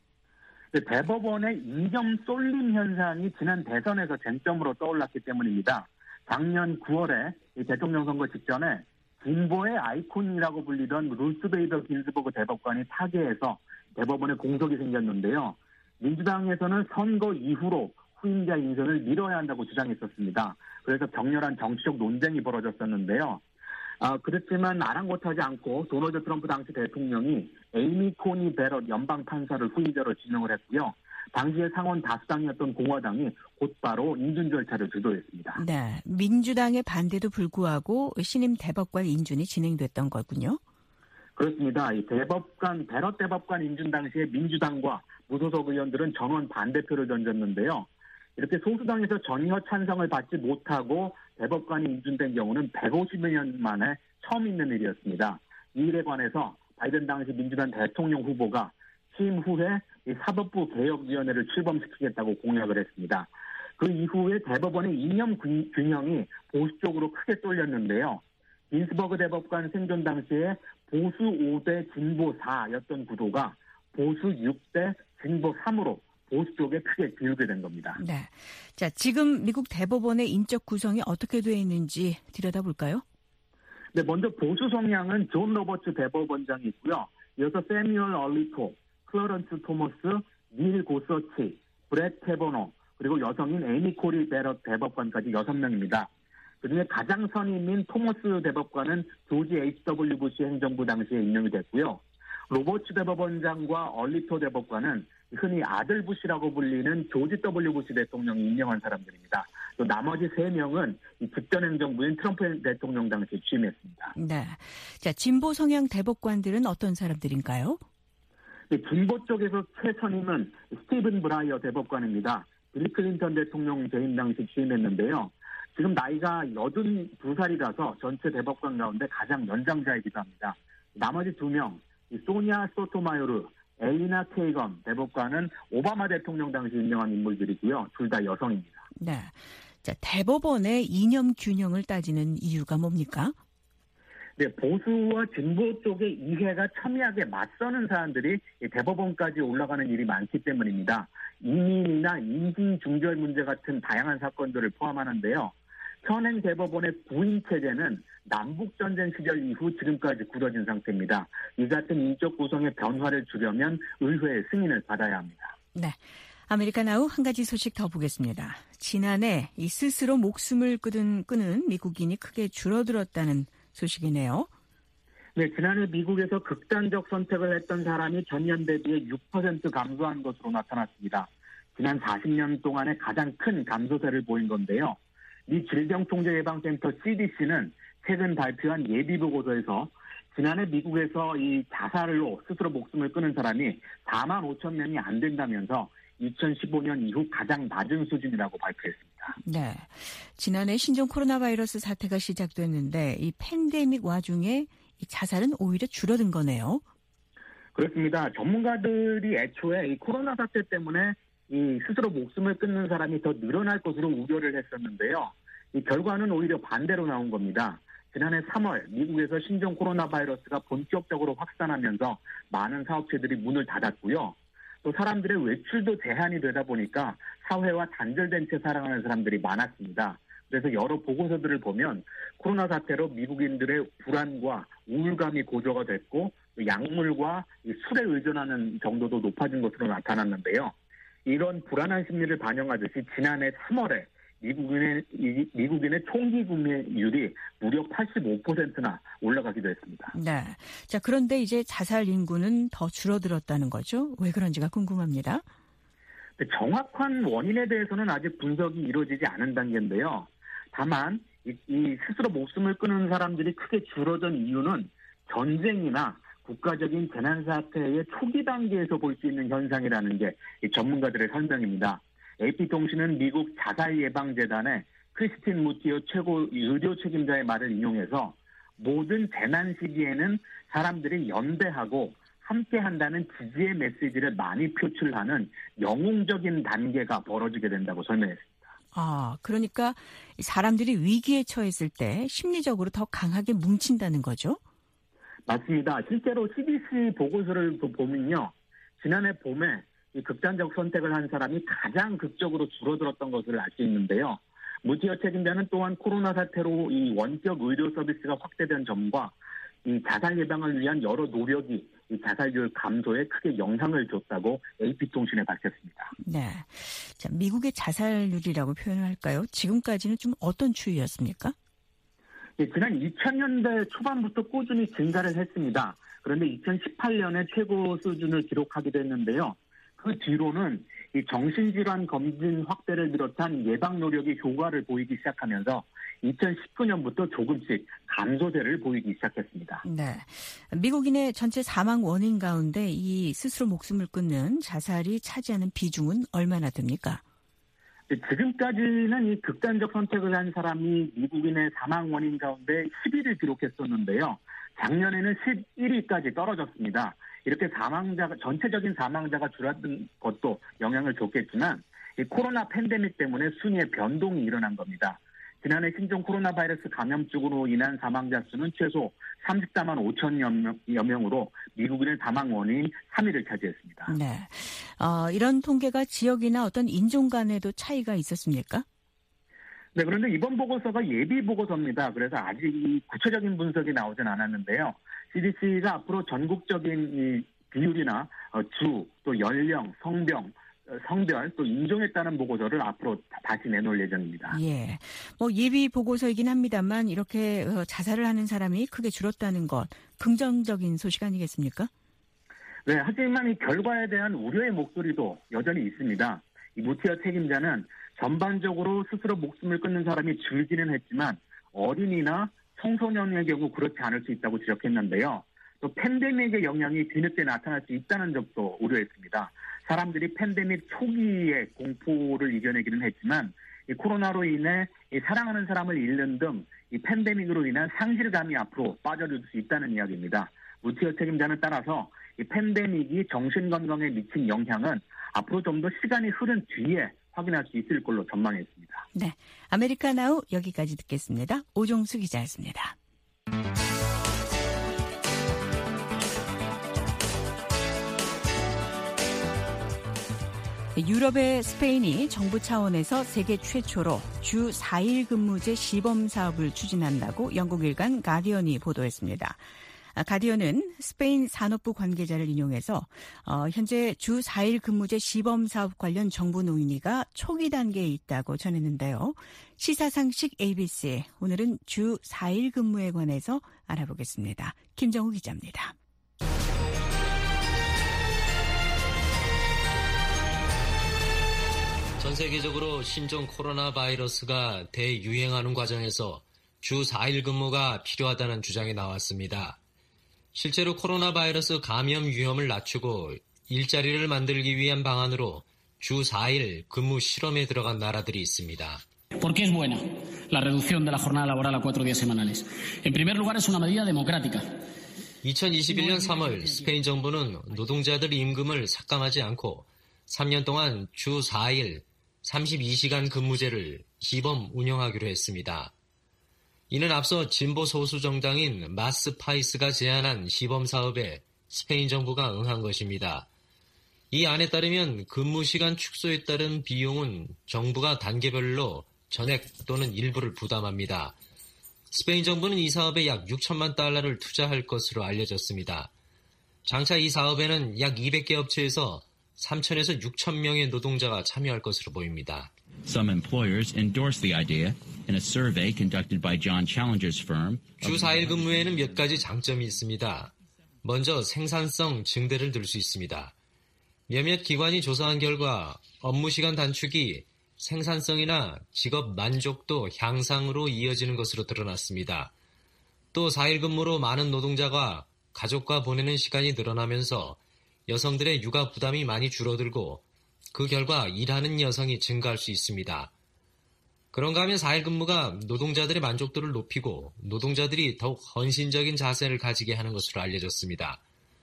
대법원의 이점 쏠림 현상이 지난 대선에서 쟁점으로 떠올랐기 때문입니다. 작년 구월에 대통령 선거 직전에 진보의 아이콘이라고 불리던 루스 베이더 긴스버그 대법관이 타계해서 대법원에 공석이 생겼는데요. 민주당에서는 선거 이후로 후임자 인선을 미뤄야 한다고 주장했었습니다. 그래서 격렬한 정치적 논쟁이 벌어졌었는데요. 아, 그렇지만 아랑곳하지 않고 도널드 트럼프 당시 대통령이 에이미 코니 베럿 연방판사를 후임자로 지명을 했고요. 당시의 상원 다수당이었던 공화당이 곧바로 인준 절차를 주도했습니다. 네, 민주당의 반대도 불구하고 신임 대법관 인준이 진행됐던 거군요. 그렇습니다. 이 대법관 베럿 대법관 인준 당시에 민주당과 무소속 의원들은 전원 반대표를 던졌는데요. 이렇게 소수당에서 전혀 찬성을 받지 못하고 대법관이 인준된 경우는 백오십 년 만에 처음 있는 일이었습니다. 이 일에 관해서 바이든 당시 민주당 대통령 후보가 취임 후에 이 사법부 개혁위원회를 출범시키겠다고 공약을 했습니다. 그 이후에 대법원의 이념 균형이 보수 쪽으로 크게 쏠렸는데요. 긴스버그 대법관 생존 당시에 보수 오 대 진보 사였던 구도가 보수 육 대 진보 삼으로 보수 쪽에 크게 기울게 된 겁니다. 네, 자 지금 미국 대법원의 인적 구성이 어떻게 되어 있는지 들여다볼까요? 네, 먼저 보수 성향은 존 로버츠 대법원장이 있고요. 이어서 세뮤얼 얼리토, 클러런스 토머스, 닐 고서치, 브렛 캐버너, 그리고 여성인 에이미 코리 베럿 대법관까지 여섯 명입니다. 그중에 가장 선임인 토머스 대법관은 조지 에이치 더블유 부시 행정부 당시에 임명이 됐고요. 로버츠 대법원장과 얼리토 대법관은 흔히 아들 부시라고 불리는 조지 더블유 부시 대통령이 임명한 사람들입니다. 또 나머지 세 명은 이 직전 행정부인 트럼프 대통령 당시에 취임했습니다. 네, 자 진보 성향 대법관들은 어떤 사람들인가요? 네, 진보 쪽에서 최선임은 스티븐 브라이어 대법관입니다. 빌리 클린턴 대통령 재임 당시 취임했는데요. 지금 나이가 여든두 살이라서 전체 대법관 가운데 가장 연장자이기도 합니다. 나머지 두 명, 소니아 소토마요르, 엘리나 케이건 대법관은 오바마 대통령 당시 임명한 인물들이고요. 둘 다 여성입니다. 네, 자 대법원의 이념 균형을 따지는 이유가 뭡니까? 네, 보수와 진보 쪽의 이해가 첨예하게 맞서는 사람들이 대법원까지 올라가는 일이 많기 때문입니다. 이민이나 인신 중절 문제 같은 다양한 사건들을 포함하는데요. 현행 대법원의 구인 체제는 남북전쟁 시절 이후 지금까지 굳어진 상태입니다. 이 같은 인적 구성의 변화를 주려면 의회의 승인을 받아야 합니다. 네, 아메리카나우 한 가지 소식 더 보겠습니다. 지난해 이 스스로 목숨을 끊은, 끊은 미국인이 크게 줄어들었다는 소식이네요. 네, 지난해 미국에서 극단적 선택을 했던 사람이 전년 대비해 육 퍼센트 감소한 것으로 나타났습니다. 지난 사십 년 동안의 가장 큰 감소세를 보인 건데요. 미 질병통제예방센터 씨디씨는 최근 발표한 예비보고서에서 지난해 미국에서 이 자살로 스스로 목숨을 끊은 사람이 사만 오천 명이 안 된다면서 이천십오 년 이후 가장 낮은 수준이라고 발표했습니다. 네, 지난해 신종 코로나 바이러스 사태가 시작됐는데 이 팬데믹 와중에 이 자살은 오히려 줄어든 거네요. 그렇습니다. 전문가들이 애초에 이 코로나 사태 때문에 이 스스로 목숨을 끊는 사람이 더 늘어날 것으로 우려를 했었는데요. 이 결과는 오히려 반대로 나온 겁니다. 지난해 삼월 미국에서 신종 코로나 바이러스가 본격적으로 확산하면서 많은 사업체들이 문을 닫았고요. 또 사람들의 외출도 제한이 되다 보니까 사회와 단절된 채 살아가는 사람들이 많았습니다. 그래서 여러 보고서들을 보면 코로나 사태로 미국인들의 불안과 우울감이 고조가 됐고 약물과 술에 의존하는 정도도 높아진 것으로 나타났는데요. 이런 불안한 심리를 반영하듯이 지난해 삼월에 미국인의, 미국인의 총기 구매율이 무려 팔십오 퍼센트나 올라가기도 했습니다. 네. 자, 그런데 이제 자살 인구는 더 줄어들었다는 거죠? 왜 그런지가 궁금합니다. 정확한 원인에 대해서는 아직 분석이 이루어지지 않은 단계인데요. 다만 이, 이 스스로 목숨을 끊는 사람들이 크게 줄어든 이유는 전쟁이나 국가적인 재난사태의 초기 단계에서 볼 수 있는 현상이라는 게 전문가들의 설명입니다. 에이피통신은 미국 자살예방재단의 크리스틴 무티어 최고 의료 책임자의 말을 인용해서 모든 재난 시기에는 사람들이 연대하고 함께한다는 지지의 메시지를 많이 표출하는 영웅적인 단계가 벌어지게 된다고 설명했습니다. 아, 그러니까 사람들이 위기에 처했을 때 심리적으로 더 강하게 뭉친다는 거죠? 맞습니다. 실제로 씨디씨 보고서를 보면요. 지난해 봄에 이 극단적 선택을 한 사람이 가장 극적으로 줄어들었던 것을 알 수 있는데요. 무티어 책임자는 또한 코로나 사태로 이 원격 의료 서비스가 확대된 점과 이 자살 예방을 위한 여러 노력이 이 자살률 감소에 크게 영향을 줬다고 에이피통신에 밝혔습니다. 네. 자, 미국의 자살률이라고 표현을 할까요? 지금까지는 좀 어떤 추이였습니까? 예, 지난 이천 년대 초반부터 꾸준히 증가를 했습니다. 그런데 이천십팔 년에 최고 수준을 기록하기도 했는데요. 그 뒤로는 이 정신질환 검진 확대를 비롯한 예방 노력이 효과를 보이기 시작하면서 이천십구 년부터 조금씩 감소세를 보이기 시작했습니다. 네, 미국인의 전체 사망 원인 가운데 이 스스로 목숨을 끊는 자살이 차지하는 비중은 얼마나 됩니까? 지금까지는 이 극단적 선택을 한 사람이 미국인의 사망 원인 가운데 십 위를 기록했었는데요. 작년에는 십일 위까지 떨어졌습니다. 이렇게 사망자가, 전체적인 사망자가 줄어든 것도 영향을 줬겠지만 이 코로나 팬데믹 때문에 순위의 변동이 일어난 겁니다. 지난해 신종 코로나 바이러스 감염증으로 인한 사망자 수는 최소 삼십사만 오천여 명으로 미국인의 사망 원인 삼 위를 차지했습니다. 네, 어, 이런 통계가 지역이나 어떤 인종 간에도 차이가 있었습니까? 네, 그런데 이번 보고서가 예비 보고서입니다. 그래서 아직 이 구체적인 분석이 나오진 않았는데요. 씨디씨가 앞으로 전국적인 이 비율이나 주, 또 연령, 성병, 성별, 또 인종에 따른 보고서를 앞으로 다시 내놓을 예정입니다. 예, 뭐 예비 보고서이긴 합니다만 이렇게 자살을 하는 사람이 크게 줄었다는 것, 긍정적인 소식 아니겠습니까? 네, 하지만 이 결과에 대한 우려의 목소리도 여전히 있습니다. 이 무티어 책임자는 전반적으로 스스로 목숨을 끊는 사람이 줄기는 했지만 어린이나 청소년의 경우 그렇지 않을 수 있다고 지적했는데요. 또 팬데믹의 영향이 뒤늦게 나타날 수 있다는 점도 우려했습니다. 사람들이 팬데믹 초기에 공포를 이겨내기는 했지만 이 코로나로 인해 이 사랑하는 사람을 잃는 등 이 팬데믹으로 인한 상실감이 앞으로 빠져들 수 있다는 이야기입니다. 무티어 책임자는 따라서 이 팬데믹이 정신건강에 미친 영향은 앞으로 좀 더 시간이 흐른 뒤에 확인할 수 있을 걸로 전망했습니다. 네, 아메리카나우 여기까지 듣겠습니다. 오종수 기자였습니다. 유럽의 스페인이 정부 차원에서 세계 최초로 주 사 일 근무제 시범 사업을 추진한다고 영국 일간 가디언이 보도했습니다. 가디언은 스페인 산업부 관계자를 인용해서 어, 현재 주 사 일 근무제 시범 사업 관련 정부 논의가 초기 단계에 있다고 전했는데요. 시사상식 에이비씨, 오늘은 주 사 일 근무에 관해서 알아보겠습니다. 김정우 기자입니다. 전 세계적으로 신종 코로나 바이러스가 대유행하는 과정에서 주 사 일 근무가 필요하다는 주장이 나왔습니다. 실제로 코로나 바이러스 감염 위험을 낮추고 일자리를 만들기 위한 방안으로 주 사 일 근무 실험에 들어간 나라들이 있습니다. ¿Por qué es buena la reducción de la jornada laboral a cuatro días semanales? En primer lugar, es una medida democrática. 이천이십일 년 삼월 스페인 정부는 노동자들 임금을 삭감하지 않고 삼 년 동안 주 사 일 삼십이 시간 근무제를 시범 운영하기로 했습니다. 이는 앞서 진보 소수 정당인 마스 파이스가 제안한 시범 사업에 스페인 정부가 응한 것입니다. 이 안에 따르면 근무 시간 축소에 따른 비용은 정부가 단계별로 전액 또는 일부를 부담합니다. 스페인 정부는 이 사업에 약 육천만 달러를 투자할 것으로 알려졌습니다. 장차 이 사업에는 약 이백 개 업체에서 삼천에서 육천 명의 노동자가 참여할 것으로 보입니다. Some employers endorsed the idea in a survey conducted by John Challenger's firm. 주 사 일 근무에는 몇 가지 장점이 있습니다. 먼저 생산성 증대를 들 수 있습니다. 몇몇 기관이 조사한 결과 업무 시간 단축이 생산성이나 직업 만족도 향상으로 이어지는 것으로 드러났습니다. 또 사 일 근무로 많은 노동자가 가족과 보내는 시간이 늘어나면서 여성들의 육아 부담이 많이 줄어들고 그 결과 일하는 여성이 증가할 수 있습니다. 그런가 하면 사 일 근무가 노동자들의 만족도를 높이고 노동자들이 더욱 헌신적인 자세를 가지게 하는 것으로 알려졌습니다.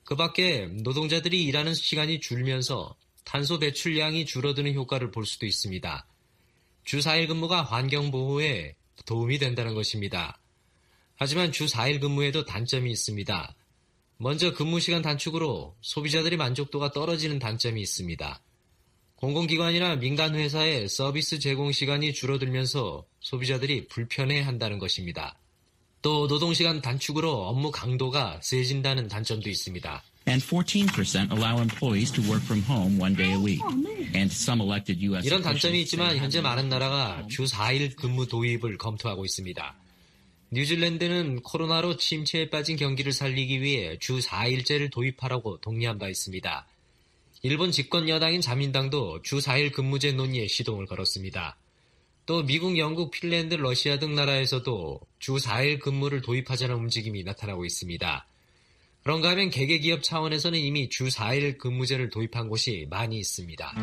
그 밖에 노동자들이 일하는 시간이 줄면서 탄소 배출량이 줄어드는 효과를 볼 수도 있습니다. 주 사 일 근무가 환경보호에 도움이 된다는 것입니다. 하지만 주 사 일 근무에도 단점이 있습니다. 먼저 근무시간 단축으로 소비자들의 만족도가 떨어지는 단점이 있습니다. 공공기관이나 민간회사의 서비스 제공 시간이 줄어들면서 소비자들이 불편해한다는 것입니다. 또 노동시간 단축으로 업무 강도가 세진다는 단점도 있습니다. And fourteen percent allow employees to work from home one day a week. And some elected U S 이런 단점이 있지만 현재 많은 나라가 주 사 일 근무 도입을 검토하고 있습니다. 뉴질랜드는 코로나로 침체에 빠진 경기를 살리기 위해 주 사 일제를 도입하라고 독려한 바 있습니다. 일본 집권 여당인 자민당도 주 사 일 근무제 논의에 시동을 걸었습니다. 또 미국, 영국, 핀란드, 러시아 등 나라에서도 주 사 일 근무를 도입하자는 움직임이 나타나고 있습니다. 그런가 하면 개개기업 차원에서는 이미 주 사 일 근무제를 도입한 곳이 많이 있습니다.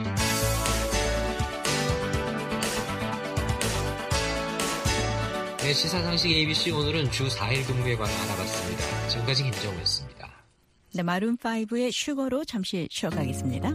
네, 시사상식 에이비씨 오늘은 주 사 일 근무에 관해 알아봤습니다. 지금까지 김정우였습니다. 네, 마룬파이브의 슈거로 잠시 쉬어가겠습니다.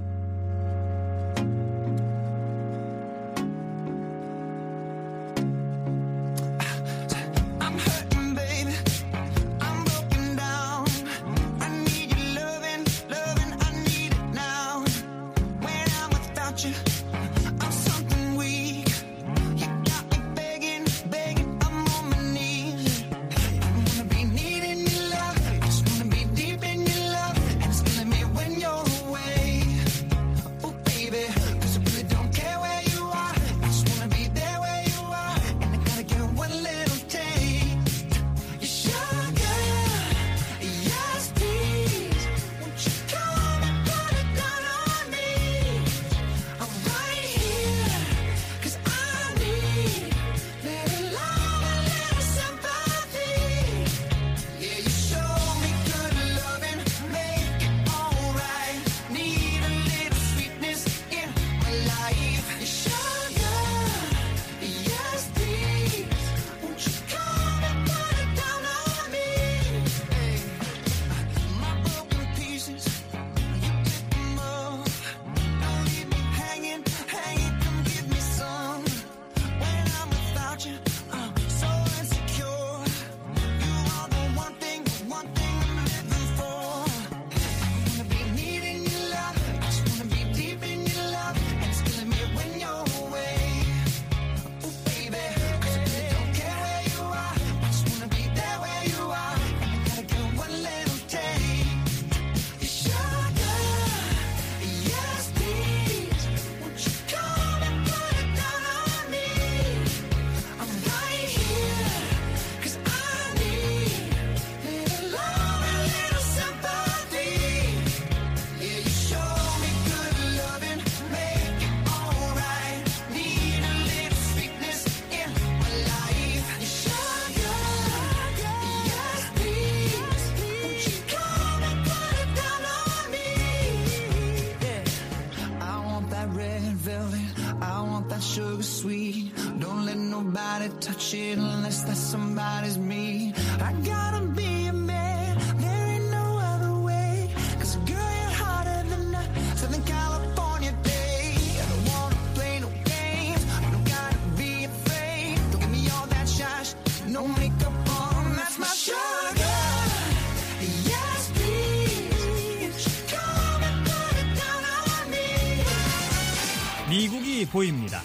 미국이 보입니다.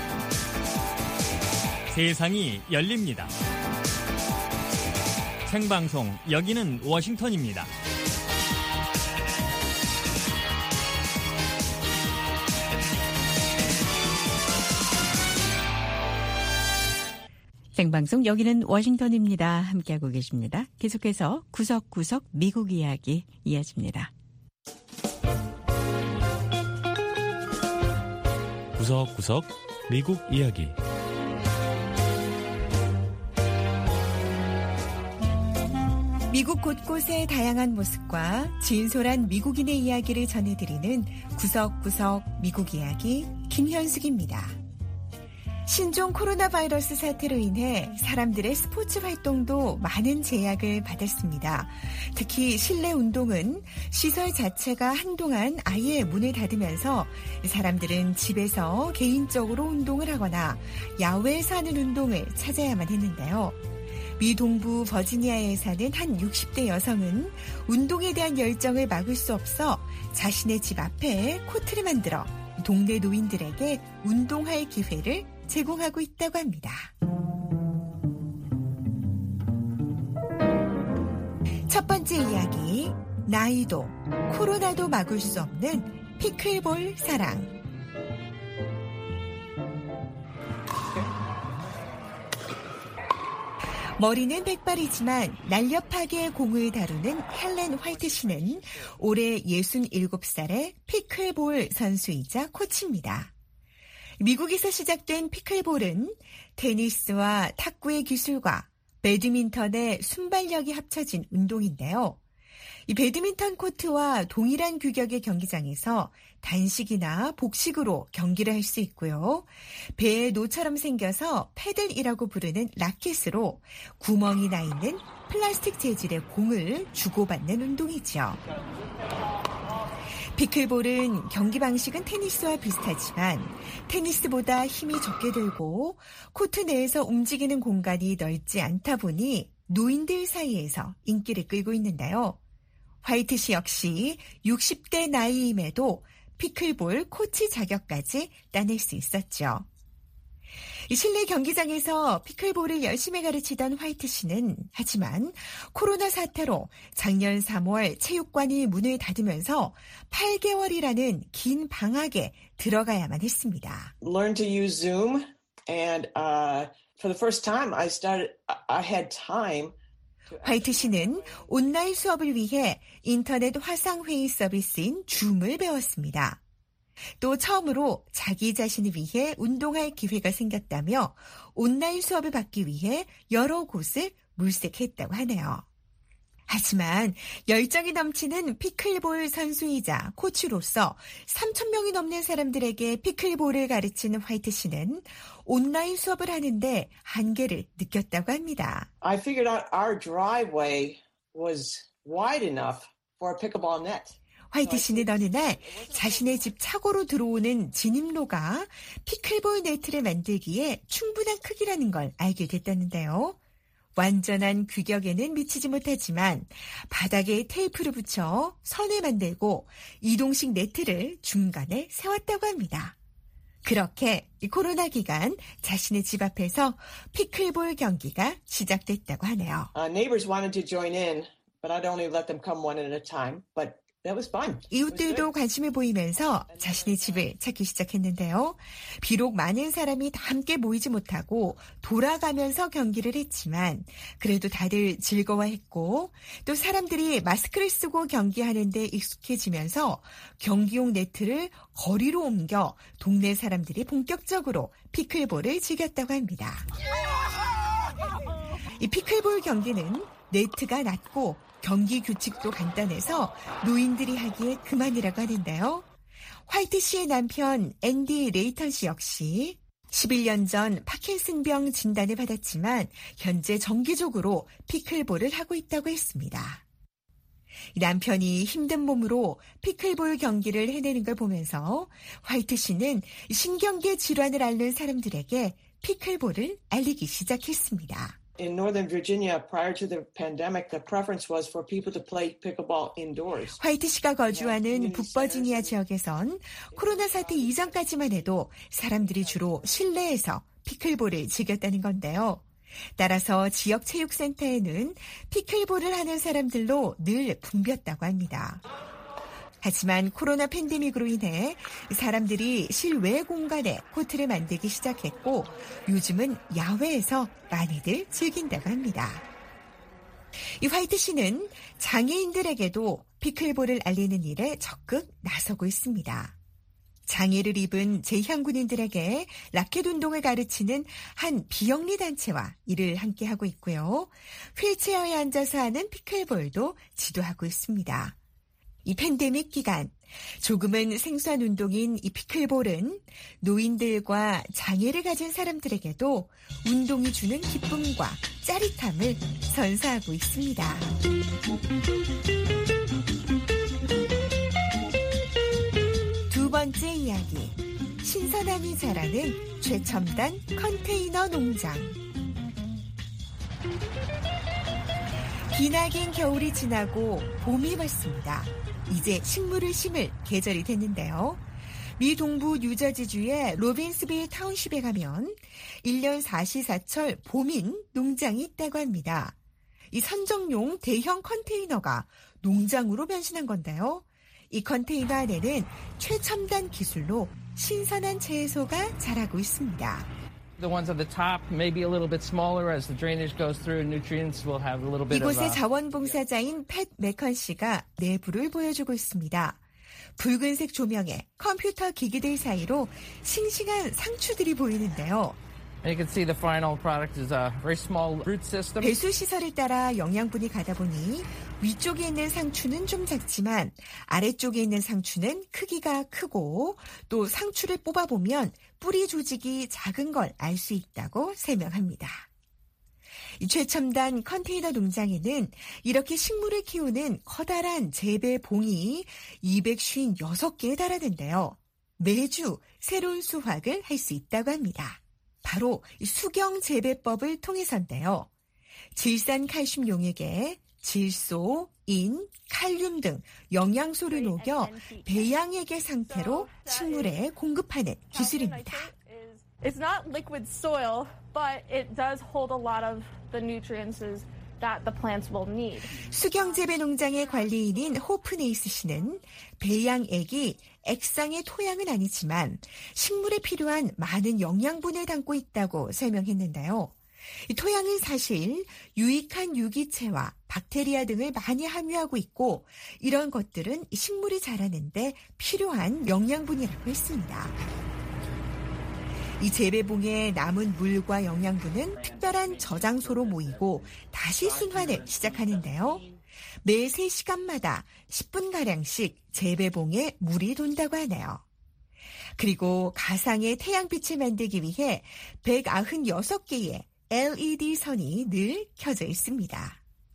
세상이 열립니다. 생방송, 여기는 워싱턴입니다. 생방송, 여기는 워싱턴입니다. 함께하고 계십니다. 계속해서 구석구석 미국 이야기 이어집니다. 구석구석 미국 이야기. 미국 곳곳의 다양한 모습과 진솔한 미국인의 이야기를 전해드리는 구석구석 미국 이야기 김현숙입니다. 신종 코로나 바이러스 사태로 인해 사람들의 스포츠 활동도 많은 제약을 받았습니다. 특히 실내 운동은 시설 자체가 한동안 아예 문을 닫으면서 사람들은 집에서 개인적으로 운동을 하거나 야외에서 하는 운동을 찾아야만 했는데요. 미 동부 버지니아에 사는 한 육십 대 여성은 운동에 대한 열정을 막을 수 없어 자신의 집 앞에 코트를 만들어 동네 노인들에게 운동할 기회를 제공하고 있다고 합니다. 첫 번째 이야기, 나이도 코로나도 막을 수 없는 피클볼 사랑. 머리는 백발이지만 날렵하게 공을 다루는 헬렌 화이트 씨는 올해 예순일곱 살의 피클볼 선수이자 코치입니다. 미국에서 시작된 피클볼은 테니스와 탁구의 기술과 배드민턴의 순발력이 합쳐진 운동인데요. 이 배드민턴 코트와 동일한 규격의 경기장에서 단식이나 복식으로 경기를 할 수 있고요. 배에 노처럼 생겨서 패들이라고 부르는 라켓으로 구멍이 나 있는 플라스틱 재질의 공을 주고받는 운동이죠. 피클볼은 경기 방식은 테니스와 비슷하지만 테니스보다 힘이 적게 들고 코트 내에서 움직이는 공간이 넓지 않다 보니 노인들 사이에서 인기를 끌고 있는데요. 화이트 씨 역시 육십 대 나이임에도 피클볼 코치 자격까지 따낼 수 있었죠. 실내 경기장에서 피클볼을 열심히 가르치던 화이트 씨는 하지만 코로나 사태로 작년 삼월 체육관이 문을 닫으면서 팔 개월이라는 긴 방학에 들어가야만 했습니다. Learn to use Zoom and uh, for the first time I started I had time. 화이트 씨는 온라인 수업을 위해 인터넷 화상회의 서비스인 줌을 배웠습니다. 또 처음으로 자기 자신을 위해 운동할 기회가 생겼다며 온라인 수업을 받기 위해 여러 곳을 물색했다고 하네요. 하지만 열정이 넘치는 피클볼 선수이자 코치로서 삼천 명이 넘는 사람들에게 피클볼을 가르치는 화이트 씨는 온라인 수업을 하는데 한계를 느꼈다고 합니다. I figured out our driveway was wide enough for a pickleball net. 화이트 씨는 어느 날 자신의 집 차고로 들어오는 진입로가 피클볼 네트를 만들기에 충분한 크기라는 걸 알게 됐다는데요. 완전한 규격에는 미치지 못하지만 바닥에 테이프를 붙여 선을 만들고 이동식 네트를 중간에 세웠다고 합니다. 그렇게 코로나 기간 자신의 집 앞에서 피클볼 경기가 시작됐다고 하네요. Uh, neighbors wanted to join in, but I'd only let them come one at a time. But that was fun. 이웃들도 관심을 보이면서 자신의 집을 찾기 시작했는데요. 비록 많은 사람이 다 함께 모이지 못하고 돌아가면서 경기를 했지만 그래도 다들 즐거워했고 또 사람들이 마스크를 쓰고 경기하는 데 익숙해지면서 경기용 네트를 거리로 옮겨 동네 사람들이 본격적으로 피클볼을 즐겼다고 합니다. 이 피클볼 경기는 네트가 낮고 경기 규칙도 간단해서 노인들이 하기에 그만이라고 하는데요. 화이트 씨의 남편 앤디 레이턴 씨 역시 십일 년 전 파킨슨병 진단을 받았지만 현재 정기적으로 피클볼을 하고 있다고 했습니다. 남편이 힘든 몸으로 피클볼 경기를 해내는 걸 보면서 화이트 씨는 신경계 질환을 앓는 사람들에게 피클볼을 알리기 시작했습니다. In Northern Virginia, prior to the pandemic, the preference was for people to play pickleball indoors. 화이트 씨가 거주하는 북버지니아 지역에선 코로나 사태 이전까지만 해도 사람들이 주로 실내에서 피클볼을 즐겼다는 건데요. 따라서 지역 체육센터에는 피클볼을 하는 사람들로 늘 붐볐다고 합니다. 하지만 코로나 팬데믹으로 인해 사람들이 실외 공간에 코트를 만들기 시작했고 요즘은 야외에서 많이들 즐긴다고 합니다. 이 화이트 씨는 장애인들에게도 피클볼을 알리는 일에 적극 나서고 있습니다. 장애를 입은 재향군인들에게 라켓 운동을 가르치는 한 비영리 단체와 일을 함께하고 있고요. 휠체어에 앉아서 하는 피클볼도 지도하고 있습니다. 이 팬데믹 기간 조금은 생소한 운동인 이 피클볼은 노인들과 장애를 가진 사람들에게도 운동이 주는 기쁨과 짜릿함을 선사하고 있습니다. 두 번째 이야기, 신선함이 자라는 최첨단 컨테이너 농장. 기나긴 겨울이 지나고 봄이 왔습니다. 이제 식물을 심을 계절이 됐는데요. 미 동부 뉴저지주의 로빈스빌 타운십에 가면 일 년 사시사철 봄인 농장이 있다고 합니다. 이 선정용 대형 컨테이너가 농장으로 변신한 건데요. 이 컨테이너 안에는 최첨단 기술로 신선한 채소가 자라고 있습니다. The ones at the top may be a little bit smaller as the drainage goes through. Nutrients will have a little bit of. 이곳의 자원봉사자인 팻 맥컨 씨가 내부를 보여주고 있습니다. 붉은색 조명에 컴퓨터 기기들 사이로 싱싱한 상추들이 보이는데요. And you can see the final product is a very small root system. 배수 시설을 따라 영양분이 가다 보니 위쪽에 있는 상추는 좀 작지만 아래쪽에 있는 상추는 크기가 크고 또 상추를 뽑아보면 뿌리 조직이 작은 걸 알 수 있다고 설명합니다. 이 최첨단 컨테이너 농장에는 이렇게 식물을 키우는 커다란 재배봉이 이백오십육 개에 달하는데요. 매주 새로운 수확을 할 수 있다고 합니다. 바로 수경 재배법을 통해서인데요. 질산 칼슘 용액에 질소, 인, 칼륨 등 영양소를 녹여 배양액의 상태로 식물에 공급하는 기술입니다. It's not liquid soil, but it does hold a lot of the nutrients that the plants will need. 수경 재배 농장의 관리인인 호프네이스 씨는 배양액이 액상의 토양은 아니지만 식물에 필요한 많은 영양분을 담고 있다고 설명했는데요. 이 토양은 사실 유익한 유기체와 박테리아 등을 많이 함유하고 있고 이런 것들은 식물이 자라는데 필요한 영양분이라고 했습니다. 이 재배봉에 남은 물과 영양분은 특별한 저장소로 모이고 다시 순환을 시작하는데요. 매 세 시간마다 십 분가량씩 재배봉에 물이 돈다고 하네요. 그리고 가상의 태양빛을 만들기 위해 백구십육 개의 엘이디 선이 늘 켜져 있습니다.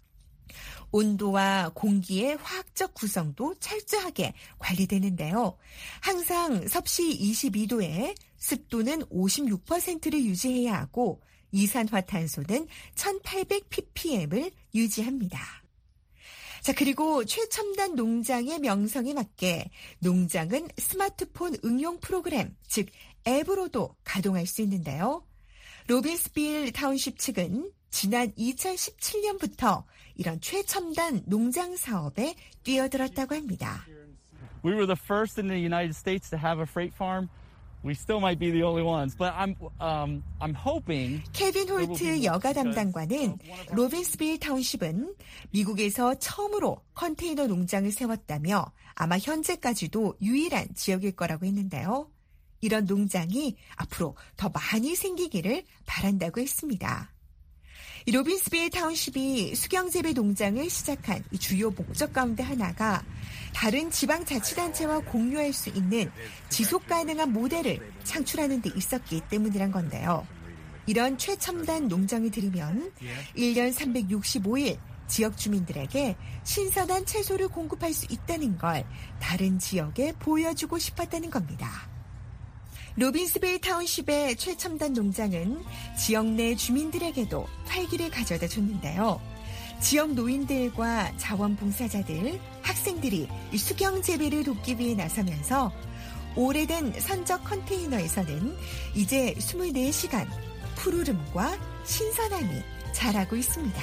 온도와 공기의 화학적 구성도 철저하게 관리되는데요. 항상 섭씨 이십이 도에 습도는 오십육 퍼센트를 유지해야 하고 이산화탄소는 천팔백 ppm을 유지합니다. 자, 그리고 최첨단 농장의 명성에 맞게 농장은 스마트폰 응용 프로그램, 즉 앱으로도 가동할 수 있는데요. 로빈스빌 타운십 측은 지난 이천십칠 년부터 이런 최첨단 농장 사업에 뛰어들었다고 합니다. We were the first in the United States to have a freight farm. We still might be the only ones, but I'm um, I'm hoping. 케빈 홀트 여가 담당관은 로빈스빌 타운십은 미국에서 처음으로 컨테이너 농장을 세웠다며 아마 현재까지도 유일한 지역일 거라고 했는데요. 이런 농장이 앞으로 더 많이 생기기를 바란다고 했습니다. 이 로빈스빌 타운십이 수경재배 농장을 시작한 이 주요 목적 가운데 하나가 다른 지방자치단체와 공유할 수 있는 지속가능한 모델을 창출하는 데 있었기 때문이란 건데요. 이런 최첨단 농장을 들이면 일 년 삼백육십오 일 지역 주민들에게 신선한 채소를 공급할 수 있다는 걸 다른 지역에 보여주고 싶었다는 겁니다. 로빈스빌 타운십의 최첨단 농장은 지역 내 주민들에게도 활기를 가져다 줬는데요. 지역 노인들과 자원봉사자들, 학생들이 이 수경 재배를 돕기 위해 나서면서 오래된 선적 컨테이너에서는 이제 이십사 시간 푸르름과 신선함이 자라고 있습니다.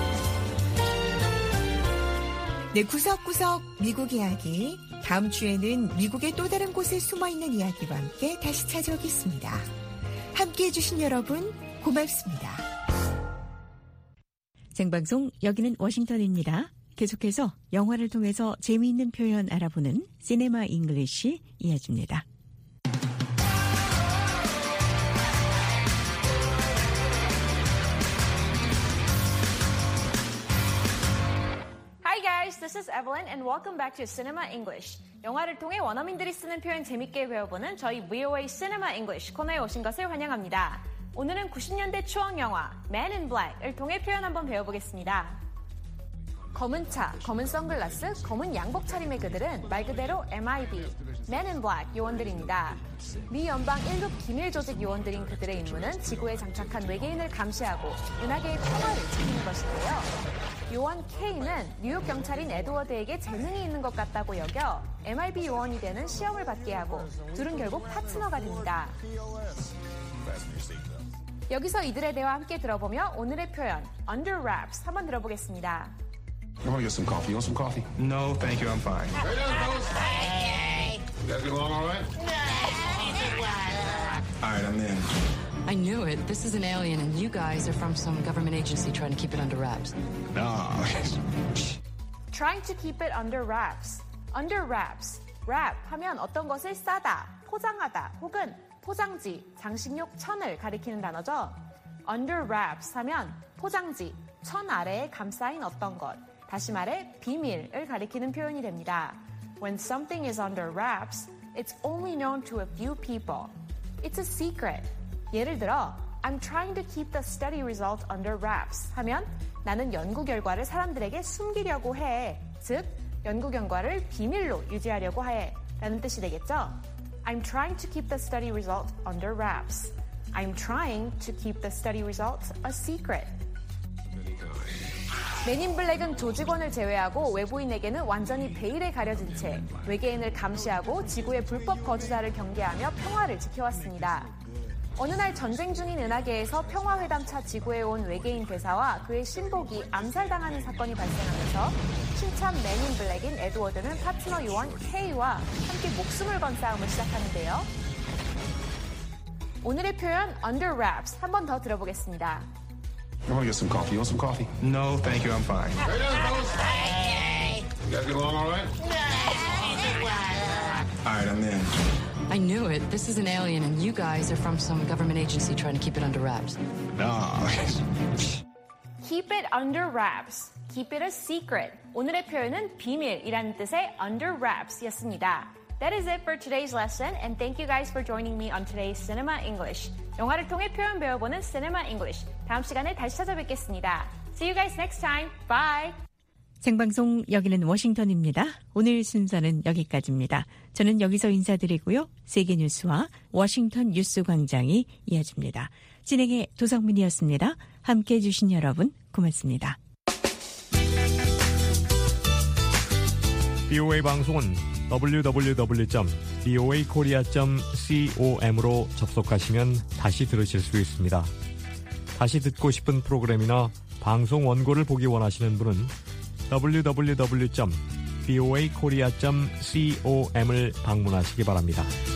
네, 구석구석 미국 이야기. 다음 주에는 미국의 또 다른 곳에 숨어있는 이야기와 함께 다시 찾아오겠습니다. 함께해 주신 여러분 고맙습니다. 생방송 여기는 워싱턴입니다. 계속해서 영화를 통해서 재미있는 표현 알아보는 시네마 잉글리시 이어집니다. Hi guys, this is Evelyn and welcome back to Cinema English. 영화를 통해 원어민들이 쓰는 표현 재밌게 배워보는 저희 브이오에이 Cinema English 코너에 오신 것을 환영합니다. 오늘은 구십 년대 추억 영화 Man in Black을 통해 표현 한번 배워보겠습니다. 검은 차, 검은 선글라스, 검은 양복 차림의 그들은 말 그대로 엠아이비, Men in Black 요원들입니다. 미 연방 일 급 기밀 조직 요원들인 그들의 임무는 지구에 장착한 외계인을 감시하고 은하계의 평화를 지키는 것인데요. 요원 K는 뉴욕 경찰인 에드워드에게 재능이 있는 것 같다고 여겨 엠아이비 요원이 되는 시험을 받게 하고 둘은 결국 파트너가 됩니다. 여기서 이들의 대화 함께 들어보며 오늘의 표현 Under Wraps 한번 들어보겠습니다. I want to get some coffee. You want some coffee? No, thank you. I'm fine. Hey, you guys get along all right? All right, I'm in. I knew it. This is an alien, and you guys are from some government agency trying to keep it under wraps. No. Trying to keep it under wraps. Under wraps. wrap 하면 어떤 것을 싸다, 포장하다, 혹은 포장지, 장식용 천을 가리키는 단어죠. Under wraps 하면 포장지, 천 아래에 감싸인 어떤 것. 다시 말해 비밀을 가리키는 표현이 됩니다. When something is under wraps, it's only known to a few people. It's a secret. 예를 들어, I'm trying to keep the study result under wraps 하면 나는 연구 결과를 사람들에게 숨기려고 해. 즉, 연구 결과를 비밀로 유지하려고 해. 라는 뜻이 되겠죠? I'm trying to keep the study result under wraps. I'm trying to keep the study results a secret. 맨인 블랙은 조직원을 제외하고 외부인에게는 완전히 베일에 가려진 채 외계인을 감시하고 지구의 불법 거주자를 경계하며 평화를 지켜왔습니다. 어느 날 전쟁 중인 은하계에서 평화회담차 지구에 온 외계인 대사와 그의 신복이 암살당하는 사건이 발생하면서 신참 맨인 블랙인 에드워드는 파트너 요원 K와 함께 목숨을 건 싸움을 시작하는데요. 오늘의 표현 Under Wraps 한 번 더 들어보겠습니다. I want to get some coffee. You want some coffee? No, thank you. I'm fine. Hey, you guys get along all right? All right, I'm in. I knew it. This is an alien, and you guys are from some government agency trying to keep it under wraps. No. Keep it under wraps. Keep it a secret. 오늘의 표현은 비밀이라는 뜻의 under wraps였습니다. That is it for today's lesson, and thank you guys for joining me on today's Cinema English. 영화를 통해 표현 배워보는 Cinema English. 다음 시간에 다시 찾아뵙겠습니다. See you guys next time. Bye. 생방송 여기는 워싱턴입니다. 오늘 순서는 여기까지입니다. 저는 여기서 인사드리고요. 세계뉴스와 워싱턴 뉴스광장이 이어집니다. 진행의 도성민이었습니다. 함께해 주신 여러분 고맙습니다. 비오에이 방송은 더블유 더블유 더블유 점 비오에이 코리아 점 com으로 접속하시면 다시 들으실 수 있습니다. 다시 듣고 싶은 프로그램이나 방송 원고를 보기 원하시는 분은 더블유 더블유 더블유 점 비오에이 코리아 점 com을 방문하시기 바랍니다.